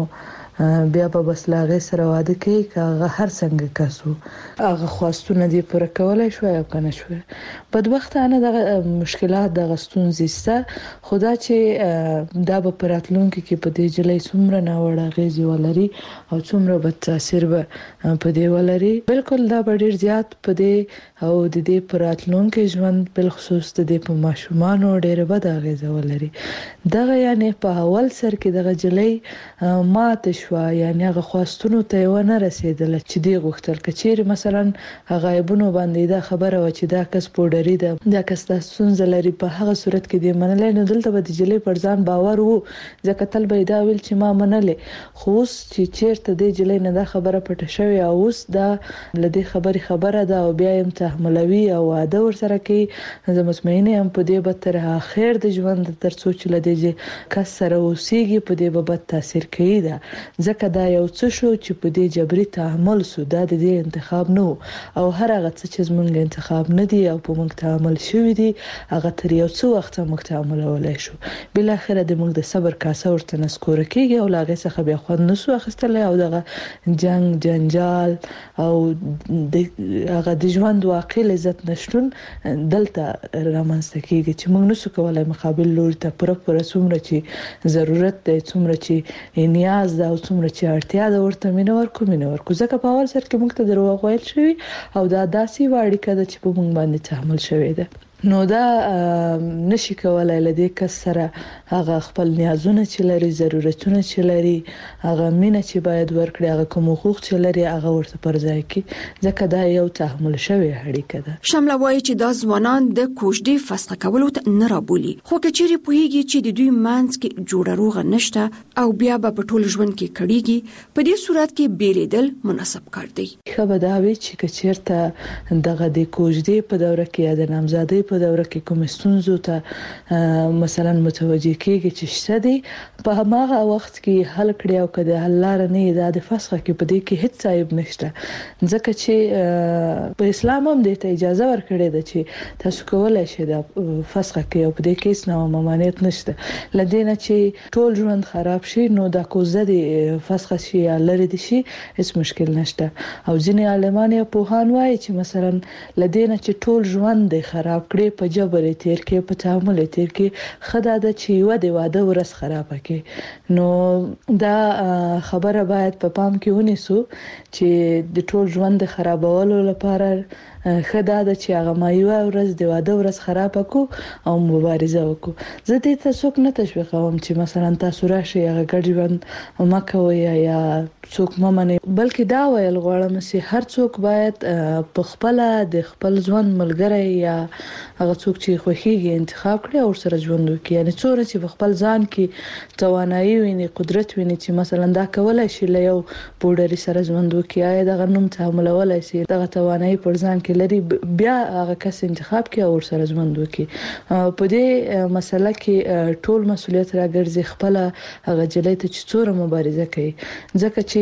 بیا په بسلاغه سره واده کوي کاغه هر څنګه کسو هغه خواستونه دی پر کولای شو یا کنه شو بدبختانه د مشکلات د غستون زیسته خدا چې دا په پراتلونکو کې په دې جلې څومره نه وړه غیزي ولري او څومره به تاثیر به په دې ولري بالکل دا ډیر زیات په دې او د دې پراتلونکو ژوند بل خصوص د دې په ماشومان ډیر بد غیزه ولري دغه یعنی په اول سر کې دغه جلې ماته یعنی هغه خواستونو ته ونه رسیدل چې دی غوښتل کچېر مثلا هغه غیبونو باندې دا خبره و چې دا کس پوډری ده دا کس د سنځ لري په هغه صورت کې دی منلای نو دلته به د جلې پر ځان باور وو ځکه تل به دا ویل چې ما منلې خو چې چیرته د جلې نه دا خبره پټه شوی او اوس دا لدی خبره ده او بیا هم تحملوي او واده ور سره کوي زه مطمئنه هم په دې به تر اخر د ژوند تر څو چې لدی کس سره اوسېږي په دې به بد تاثیر کوي دا ځکه دا یو څه شو چې په دې جبري تعامل سو دا د دې انتخاب نه او هر هغه څه چې زمونږ انتخاب نه دی او په موږ تعامل شوی دی هغه تر یو څو وخت موږ تعاملولای شو بل اخر د موږ د صبر کاسه ورته نسکور کیږي او لاغه څخه بیا خو نسو اخستل او دغه جنگ جنجال او هغه د ژوند واقع لذت نشټون دلته رامنځته کیږي چې موږ نسو کولای مقابل لور ته پوره څومره چې ضرورت دی څومره چې نیاز ده او څومره چې اړتیا ده ورته مینه ورکو ځکه په اول سر کې موږ ته دروغ ویل شوی او دا داسې واړی کده چې په موږ باندې تحمل شوی ده نو دا نشي کولای لدې کس سره هغه خپل نیازونه چې لري ضرورتونه چې لري هغه مینه چې باید ورکړي هغه کوم حقوق چې لري هغه ورته پر ځای کړي ځکه دا یو تحمل شوی اړیکه ده شامله وایي چې دا ځوانان د کوژدې فسخ کولو ته نه رابولي خو کچېرې پوهیږي چې د دوی منځ کې جوړه روغه نشته او بیا به په ټول ژوند کې کړيږي په دې صورت کې بیلیدل مناسب کار دی خو به دا وی چې کچېرته دغه د کوژدې په دوره کې یا د نامزادۍ په دوره کې کوم ستونزو ته مثلا متوجه کېږي چې شته دي په هغه وخت کې حل کړی او کده حل لار نه دا د فسخ کې په دې کې هیڅ عیب نشته ځکه چې په اسلام هم د اجازه ورکړې ده چې تاسو کولای شئ د فسخ کې او په دې کې څه ممانعت نشته لدينا چې ټول ژوند خراب شي نو د کوزه د فسخ شي یا لری دي شي هیڅ مشکل نشته او ځینې عالمان په هان وایي چې مثلا لدينا چې ټول ژوند د خراب کړي په جبر تیر کې په تعامل تیر کې خدای د چې واده ورس خراب کړي نو دا خبره باید په پام کې ونیسو چې د ټول ژوند خرابولو لپاره خدای د چې هغه مایو ورځ د واده ورځ خراب کو او مبارزه وکړو زه دې تاسو نه تشویقوم چې مثلا تاسو راشي هغه ګډ ژوند مکوي یا څوک ممنه بلکې دا ویل غواړم چې هر څوک باید په خپل د خپل ژوند ملګری یا هغه څوک چې خوښیږي انتخاب کړي او سره ژوند وکړي یعنی څوره چې په خپل ځان کې توانایي ویني قدرت ویني چې مثلا دا کولای شي له یو پوډری سره ژوند وکړي دا غنوم تعاملولای شي دغه توانایي پر ځان کې لري بیا هغه کس انتخاب کړي او سره ژوند وکړي په دې مسله کې ټول مسولیت راګرځي خپل هغه جلې ته چې څوره مبارزه کوي ځکه چې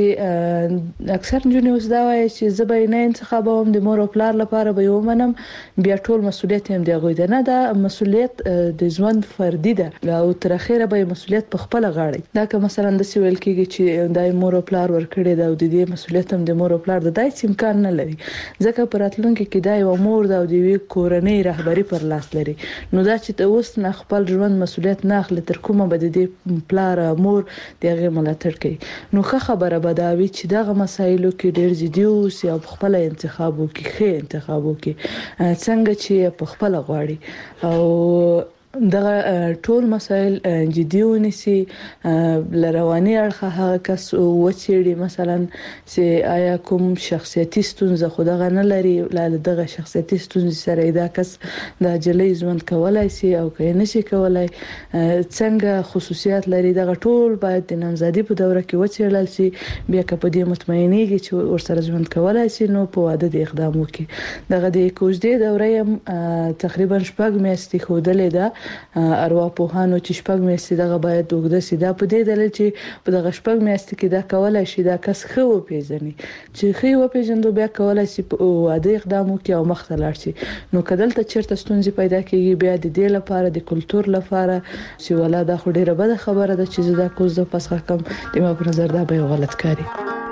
اکثر جنونی اوس دا وایي چې زبې نه انتخابوم د مور او پلار لپاره به ومنم بیا ټول مسولیت هم دی غوډه نه دا مسولیت د ژوند فردي ده او تر اخره به مسولیت په خپل غاړه دا که مثلا د سویل کېږي چې دای مور او پلار ورکړي دا او د دې مسولیت هم د مور او پلار د دای امکان نه لري ځکه پراتلونکو کې دا یو مور دا او د وی کورنۍ رهبری پر لاس لري نو دا چې اوس نه خپل ژوند مسولیت نه اخلي تر کومه به د پلار مور دغه ملاتړ کوي نو خبره بداوي چې دغه مسایلو کې ډېر جدي اوسي او خپل انتخاب وکړي ښه انتخاب وکړي څنګه چې په خپل غواړي او دغه ټول مسایل جدي ونیسي لرواني اړخه هغه کس وچېړي مثلا چې آیا کوم شخصیتي ستونزه خو دغه نه لري دغه شخصیتي ستونزې سره دا کس د جلې ژوند کولای شي او که نشي کولای څنګه خصوصیات لري دغه ټول باید د نامزادي په دوره کې وچېړل شي بیا که په دې مطمئنېږي چې ورسره ژوند کولای شي نو په واده د اقدام وکړي دغه د کوژدې دوره تقریبا 4 میاشتې خودلې ده ارواپوهانو چې 4 میاشتې دغه باید وګړه سیده په دې دلیل چې په دغه 4 میاشتې کې دا کولای شي دا کس خو پیژني چې خو پیژندو بیا کولای شي په واده اقدام وکړي او مخته لاړ شي نو کدلته چیرته ستونزې پیدا کیږي بیا د دې لپاره د کلچر لپاره چې ولا دا خو ډیره بده خبره ده چې دا کوز د پسخه کم د ما په نظر دا به غلط کاری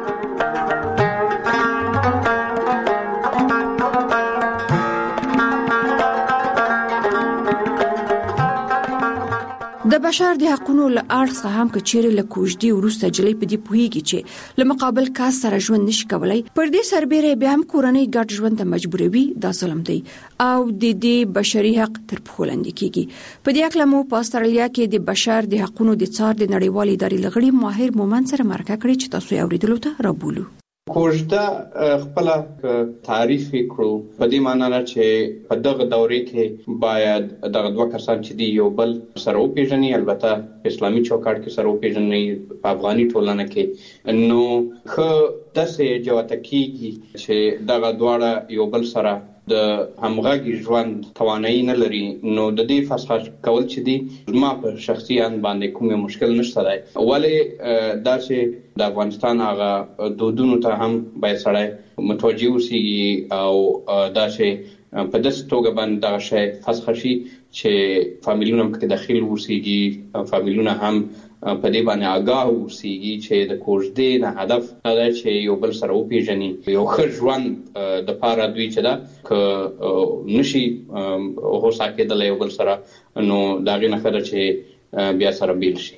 د بشر د حقوقو له اړخ څخه هم کچېره له کوژدي ورسته جلې په دې پوهیږي چې له مقابل کاس سره ژوند نشي کولای پر دې سربېره بیا هم کورنۍ ګډ ژوند ته مجبوروي دا ظلم دی او د دې بشري حق تر پښو لاندې کیږي په دې اړه مو په استرالیا کې د بشر د حقوقو د څار د نړیوال ادارې لغړي ماهر مومن سره مرکه کړې چې تاسو یې اوریدلو ته رابولو کوژده خپل تعریف کړو په دې معنی نه چې په دغه دورې کې باید دغه دوه کسان چې دی یو بل سره وپیژني البته اسلامي چوکاټ کې سره وپیژني په افغاني ټولنه کې نو خو داسې جوته کیږي چې دغه دواړه یو بل سره د همغږي ژوند توانایي نه لري نو د دې فسخ کول چې دي ما په شخصي ان باندې کوم مشکل نشته دی ولې دا چې د افغانستان هغه دودونو ته هم باید سړی متوجه اوسي او دا چې په داسې توګه باندې دا شی فسخ شي چې فامیلونه پکې داخل اوسيږي فامیلونه هم په دې باندې آگاه اوسيږي چې د کوژدې نه هدف دا چې یو بل سره وپیژني یو ښه ژوند د پاره دوی چې دا ک نشي هوسا کېدل یو بل سره نو دا غي نه خره چې بیا سره بیل شي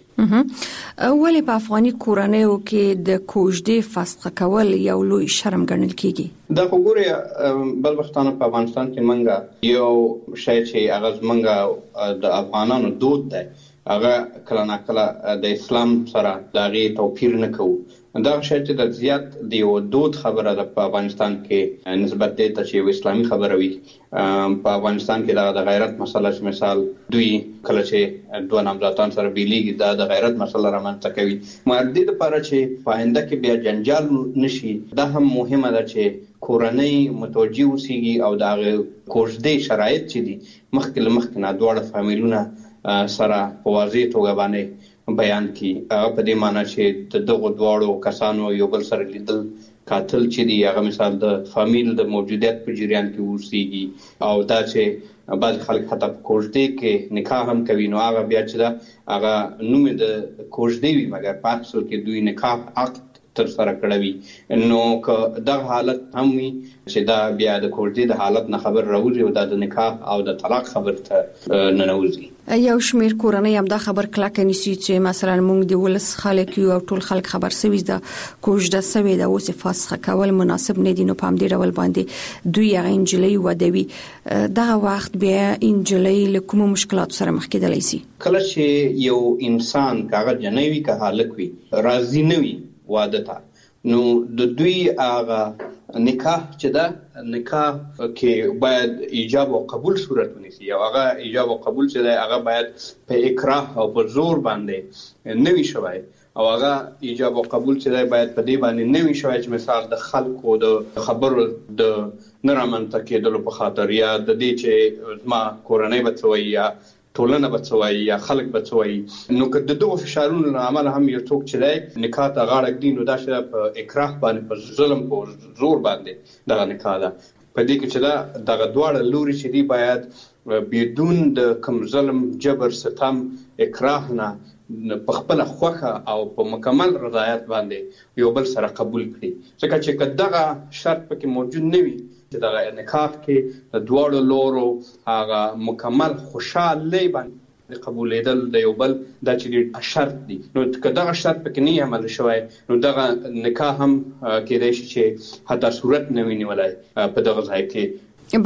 ولې په افغاني کورنیو کې د کوژدې فسخ کول یو لوی شرم ګڼل کیږي دا وګوره بل وختانه په افغانستان کې منګه یو شی چې هغه منګه د افغانانو دود دی هغه کله ناکله د اسلام سره دغه توپیر نه کوو دا شی چې د زیات دی او دود خبره ده په افغانستان کې نسبت دی ته چې اسلامي خبره وي په افغانستان کې د غیرت مسله مثال دوی کله چې دوه نامزادان سره بیلیږي دا د غیرت مسله رامنځته کوي مردي لپاره چې پاینده کې بیا جنجال نشي دا هم مهمه ده چې کورنۍ متوجه اوسيږي او د کوژدې شرایط چې دي مخکې نه دواړه فامیلونه سره په واضح توګه باندې بیان کی په دې معنی چې دغه دواړو کسانو یو بل سره لیدل قاتل چې دی هغه مثال د فامیل د موجودیت په جریان کې اوسېږي او دا چې بعض خلک حتی په کوژدې کې نکاح هم کوي نو هغه بیا چې دا هغه نوم د کوژدې وي مګر په اصل کې دوی نکاح عقد تر سره کړوي نو که دا حالت هم وي چې دا بیا د کوژدې د حالت نه خبر راوځي او د نکاح او د طلاق خبر ته ننوځي یو شمیر کورنۍ هم دا خبر کلک نیسي چې مثلا موږ د ولس خلک یو او ټول خلک خبر سوي دا کوژده سوي دا اوس فسخ کول مناسب نه دي نو په دې ډول باندې دوی هغه انجلۍ ودوي دا وخت بیا انجلۍ له کوم مشکلات سره مخ کېدلی شي کله چې یو انسان کاغه جنوي که حالک وي راضي نه وي واده ته نو د دوی هغه نکاح چې دا نکاح کې باید ایجاب او قبول صورت ونیسي او هغه ایجاب او قبول چې دا هغه باید په اکراه او په زور باندې نوي شوی او هغه ایجاب او قبول چې دا باید په دې باندې نوي شوی چې مثال د خلکو د خبرو د نرمنته کېدلو په خاطر یا د دې چې ما کورنۍ بچوي یا ټولنه بچوي یا خلک بچوي نو که د دوه فشارونو عمل هم یو څوک چې دی نکاح ته غاړه ږدي نو دا چې په اکراه باندې په ظلم په زور باندې دا نکاح ده په دې کې چې دا دغه دواړه لوري چې دی باید بدون د کوم ظلم جبر ستم اکراه نه په خپل خوخه او په مکمل رضایت باندې یو بل سره قبول کړي ځکه چې دغه شرط پکې موجود نه وي چې دغه نکاح کې د دواړو لورو هغه مکمل خوشاله باندې قبولېدل د یو بل د چې شرط دي نو که دغه شرط پکې نه عمل شوی نو دغه نکاح هم کېدای شي چې حتی صورت نه وي نیولای په دغه ځای کې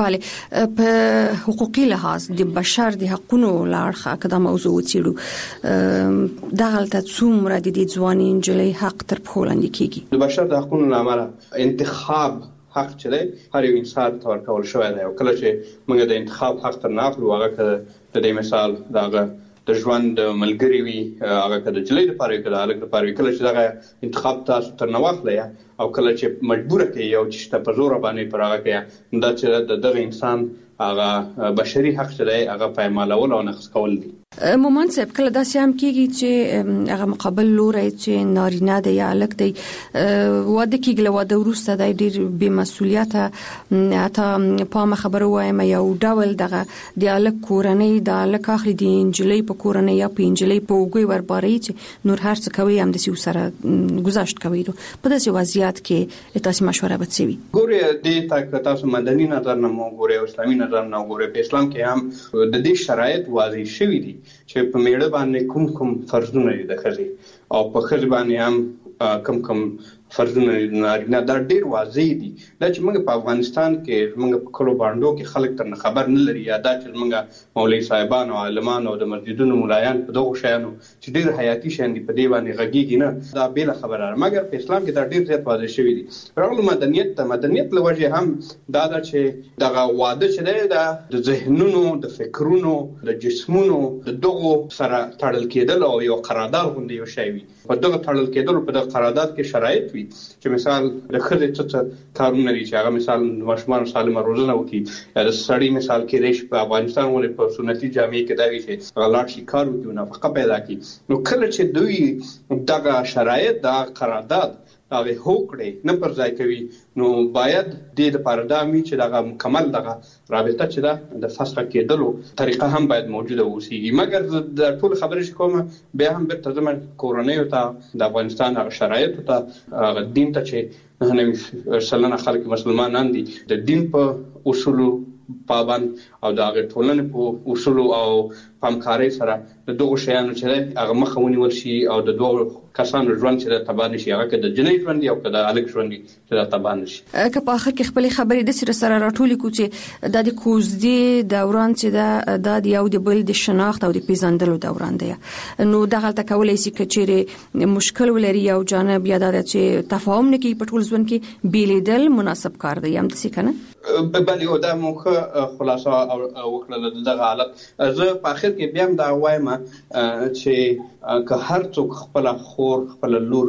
بله په حقوقي لحاظ د بشر د حقونو لارخه کدا موضوع وڅېړو دا غلطه څومره د ځواني انجلۍ حق تر پښولاندې کیږي د بشر د حقونو لامل انتخاب حق چې دی هر یو انسان ته ورکول شوی دی او کله چې موږ د انتخاب حق تر ناخلو هغه که د دې مثال دغه د ژوند ملګری وي هغه که د جلۍ لپاره وي که د هلک لپاره وي کله چې دغه انتخاب تاسو تر نه واخلئ او کله چې مجبوره کوي او چې شته په زوره باندې پر هغه کوي دا چې د دغه انسان هغه بشري حق چې دی هغه پایمالول او نقض کول دي مومن صاحب کله داسې هم کېږي چې هغه مقابل لوري چې نارینه دی یا هلک دی واده کېږي له واده وروسته دی ډېر بې مسؤلیته حتی پامه خبره وایم یو ډول دغه د هلک کورنۍ د هلک اخلي د نجلۍ په کورنۍ یا په نجلۍ په اوږې ورباري چې نور هر څه کوي همداسې ورسره ګذشت کوي په داسې وضعیت کې تاسو مشوره به څه وي ګورئ دې تاسو مدني نظر نه مو ګورئ او اسلامي نظر نه ګورئ په اسلام کې هم د دې شرایط واضح شوي دي چې په میړه باندې کوم فرضونه دي د ښځې او په ښځې باندې هم کوم فرضونه نارینه دا ډیر واضح دي دا چې موږ په افغانستان کې موږ په کلو باندې کې خلک تر خبر نه لري یا دا چې موږ مولوی صاحبان او عالمان او د مسجدونو مولایان په دغه شیانو چې ډیر حیاتي شین دي په دې باندې غږیږي نه دا بیل خبره مګر په اسلام کې دا ډیر زیات واضح شوی دي راغلو مدنیت له وجه هم دا چې دغه واده چې دی دا د ذهنونو د فکرونو د جسمونو د دغه سره تړل کېدل او یو قرارداد غوندي یو شی وي په دغه تړل کېدل په دغه قرارداد کې شرایط وي کړي چې مثال د خځې څه کارونه دي چې هغه مثال ماشومان سالمه روزنه وکړي یا د سړی مثال کې ریش په افغانستان ولې په سنتي جامع کې دا وی چې غلاټ شي کار وکړي نفقه پیدا کړي نو کله چې دوی دغه شرایط د قرارداد دا به هوکړي نه پر ځای کوي نو باید د پردامي چې دغه مکمل دغه رابطه چې دا د فسخ کېدلو طریقه هم باید موجوده اوسېږي مګر د ټول خبرې کوم به هم به زموږ کورنۍ ته د افغانستان هغه شرایط ته دین ته چې نه سلنه خلک مسلمانان دي د دین په اصول پابند او د هغه ټولنې په اصول او همکارۍ سره د دوه شیانو چې هغه مخاوني ورشي او د دوه کسانو ژوند چې د تبان شي هغه د جنۍ ژوند او د الګ ژوند چې د تبان شي که په اخر کې خپل خبرې د سره راټولې کو چې د کوزدي دوران چې د یو د بل د شناخت او د پیژندلو دوران دی نو دغه تکولای شي کچېره مشکل ولري او جانب یا د چې تفاهم نه کې په ټول ژوند کې بیلیدل مناسب کار دی هم څه کنه بل یو د موخه خلاصه وکړه دغه حالت زه په اخر کې بیا هم دا وایم چې که هر څوک خپل خور خپل لور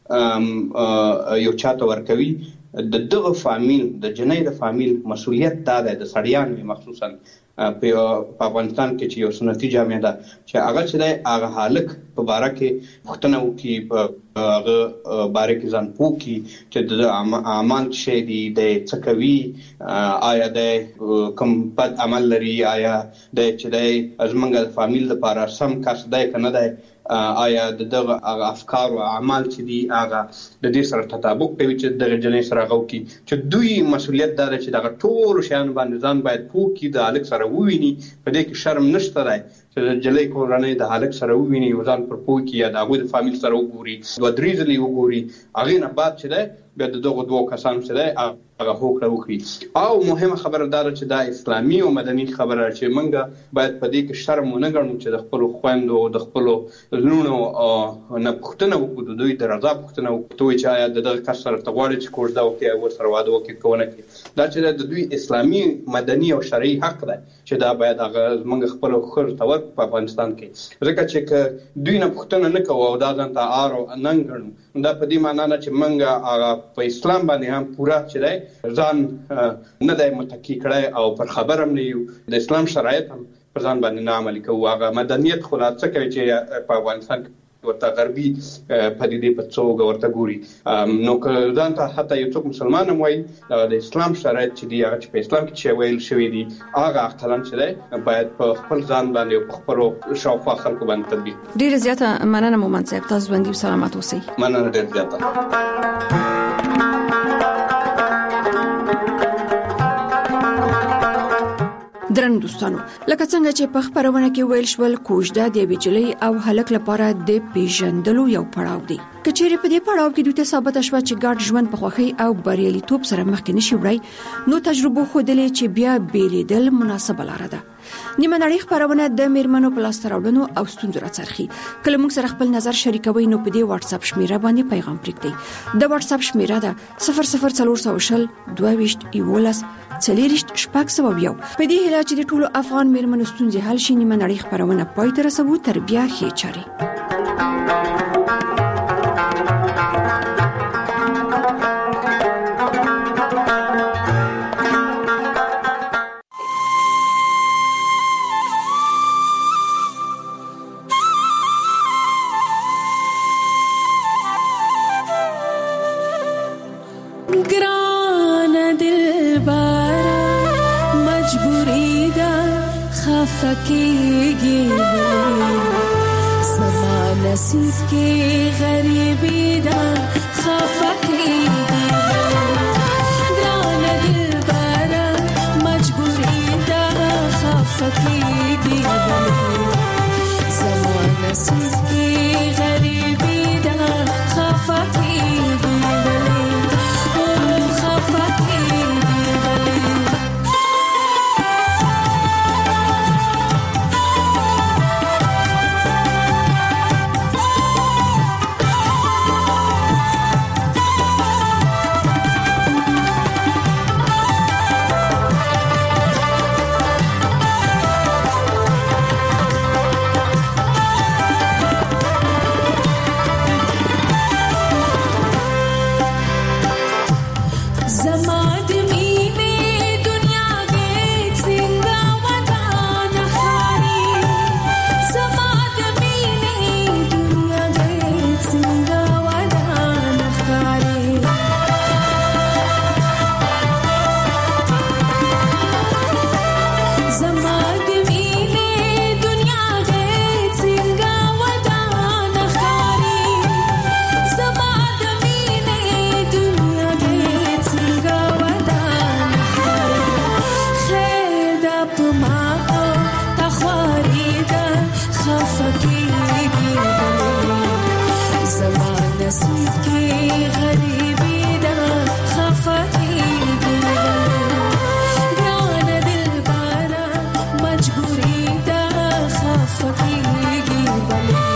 یو چاته ورکوي د دغه فامیل د جنۍ د فامیل مسولیت دا ده د سړیانو مخصوصا په افغانستان کې چې یو سنتي جامع ده چې هغه چې هغه حالک په باره کې پوښتنه وکړي په هغه باره کې ځان پوښي چې د اعمال شي دي د څه کوي آیا د کوم بد عمل لري آیا د چې د ازمنګ فامیل لپاره سم کس دی کنه دی آیا دغه افکار او اعمال چې دي هغه د دې سره تطابق کوي چې د جنۍ سره غوږی چې دوی مسولیت دار چې دغه ټول شیان باندې ځان باید پوکي د الک سره وویني په دې کې شرم نشته دی چې د جلې کورنۍ د الک سره وویني ځان پر پوکي یا د هغه فامیل سره وګوري دوه درې ځلې وګوري هغه نه بعد چې دی بیا د دغه دوه کسانو سره هغه هوکړه وکړي او مهمه خبره دا چې دا اسلامي او مدني خبره چې موږ باید په دې کې شرم ونه ګڼو چې د خپل خويندو د خپل زلونو نه پوښتنه وکړو دوی د رضا پوښتنه وکړو چې آیا دغه کس سره تغواړي چې کوژده وکړي او سره واده وکړي کوونه کې دا چې د دوی اسلامي مدني او شرعي حق دی چې دا باید هغه موږ خپل خور تور په افغانستان کې ځکه چې دوی نه پوښتنه نه کوو او دا ځان ته آرو نن ګڼو دا په دې معنی نه چې موږ هغه په اسلام باندې هم پورا چې دی ځان نه دی متکی کړی او پر خبر هم نه یو د اسلام شرایط هم پر ځان باندې نه عملي کوو هغه مدنیت خلاصه کوي چې په افغانستان ورته غربي پدیدې په څوګه ورته ګوري نو که ځان ته حتی یو څوک مسلمان هم وایي د اسلام شرایط چې دی هغه چې په اسلام کې چې ویل شوی دي هغه اختلام چې دی باید په خپل ځان باندې او په خپل شاوخوا خلکو باندې تطبیق ډیره زیاته مننه مومن صاحب تاسو باندې سلامات اوسئ مننه ډیره زیاته درن دوستانو لکه څنګه چې په خبرونه کې ویل شول کوژده د بجلی او هلک لپاره د پیژندلو یو پړاو دی کچېره په دې پړاو کې دوی ته ثابت شوه چې ګډ ژوند په خوخي او بریالیتوب سره مخکې نشي وړي نو تجربه خو دلې چې بیا بیلیدل مناسبه لاره ده نیمه نړۍ خبرونه د میرمنو په لاس راوړنو او ستونزو راڅرخي کله موږ سره خپل نظر شریکوي نو په دې واتس اپ شمیره باندې پیغام پرېږدئ د واتس اپ شمیره ده 00400 22 11 چلیرشت شپږ سو بیا په دې هله چې د ټولو افغان میرمنو ستونزې حل شي نیمه نړۍ خبرونه پای ته رسوي تر بیا ښه چاري फकीगी समा नसीब की गरीबी दा खफकीगी ग्रान दिल बारा मजबूरी दा खफकीगी समा नसीब की गरीबी दा खफकीगी مجبوری دا خفقیږي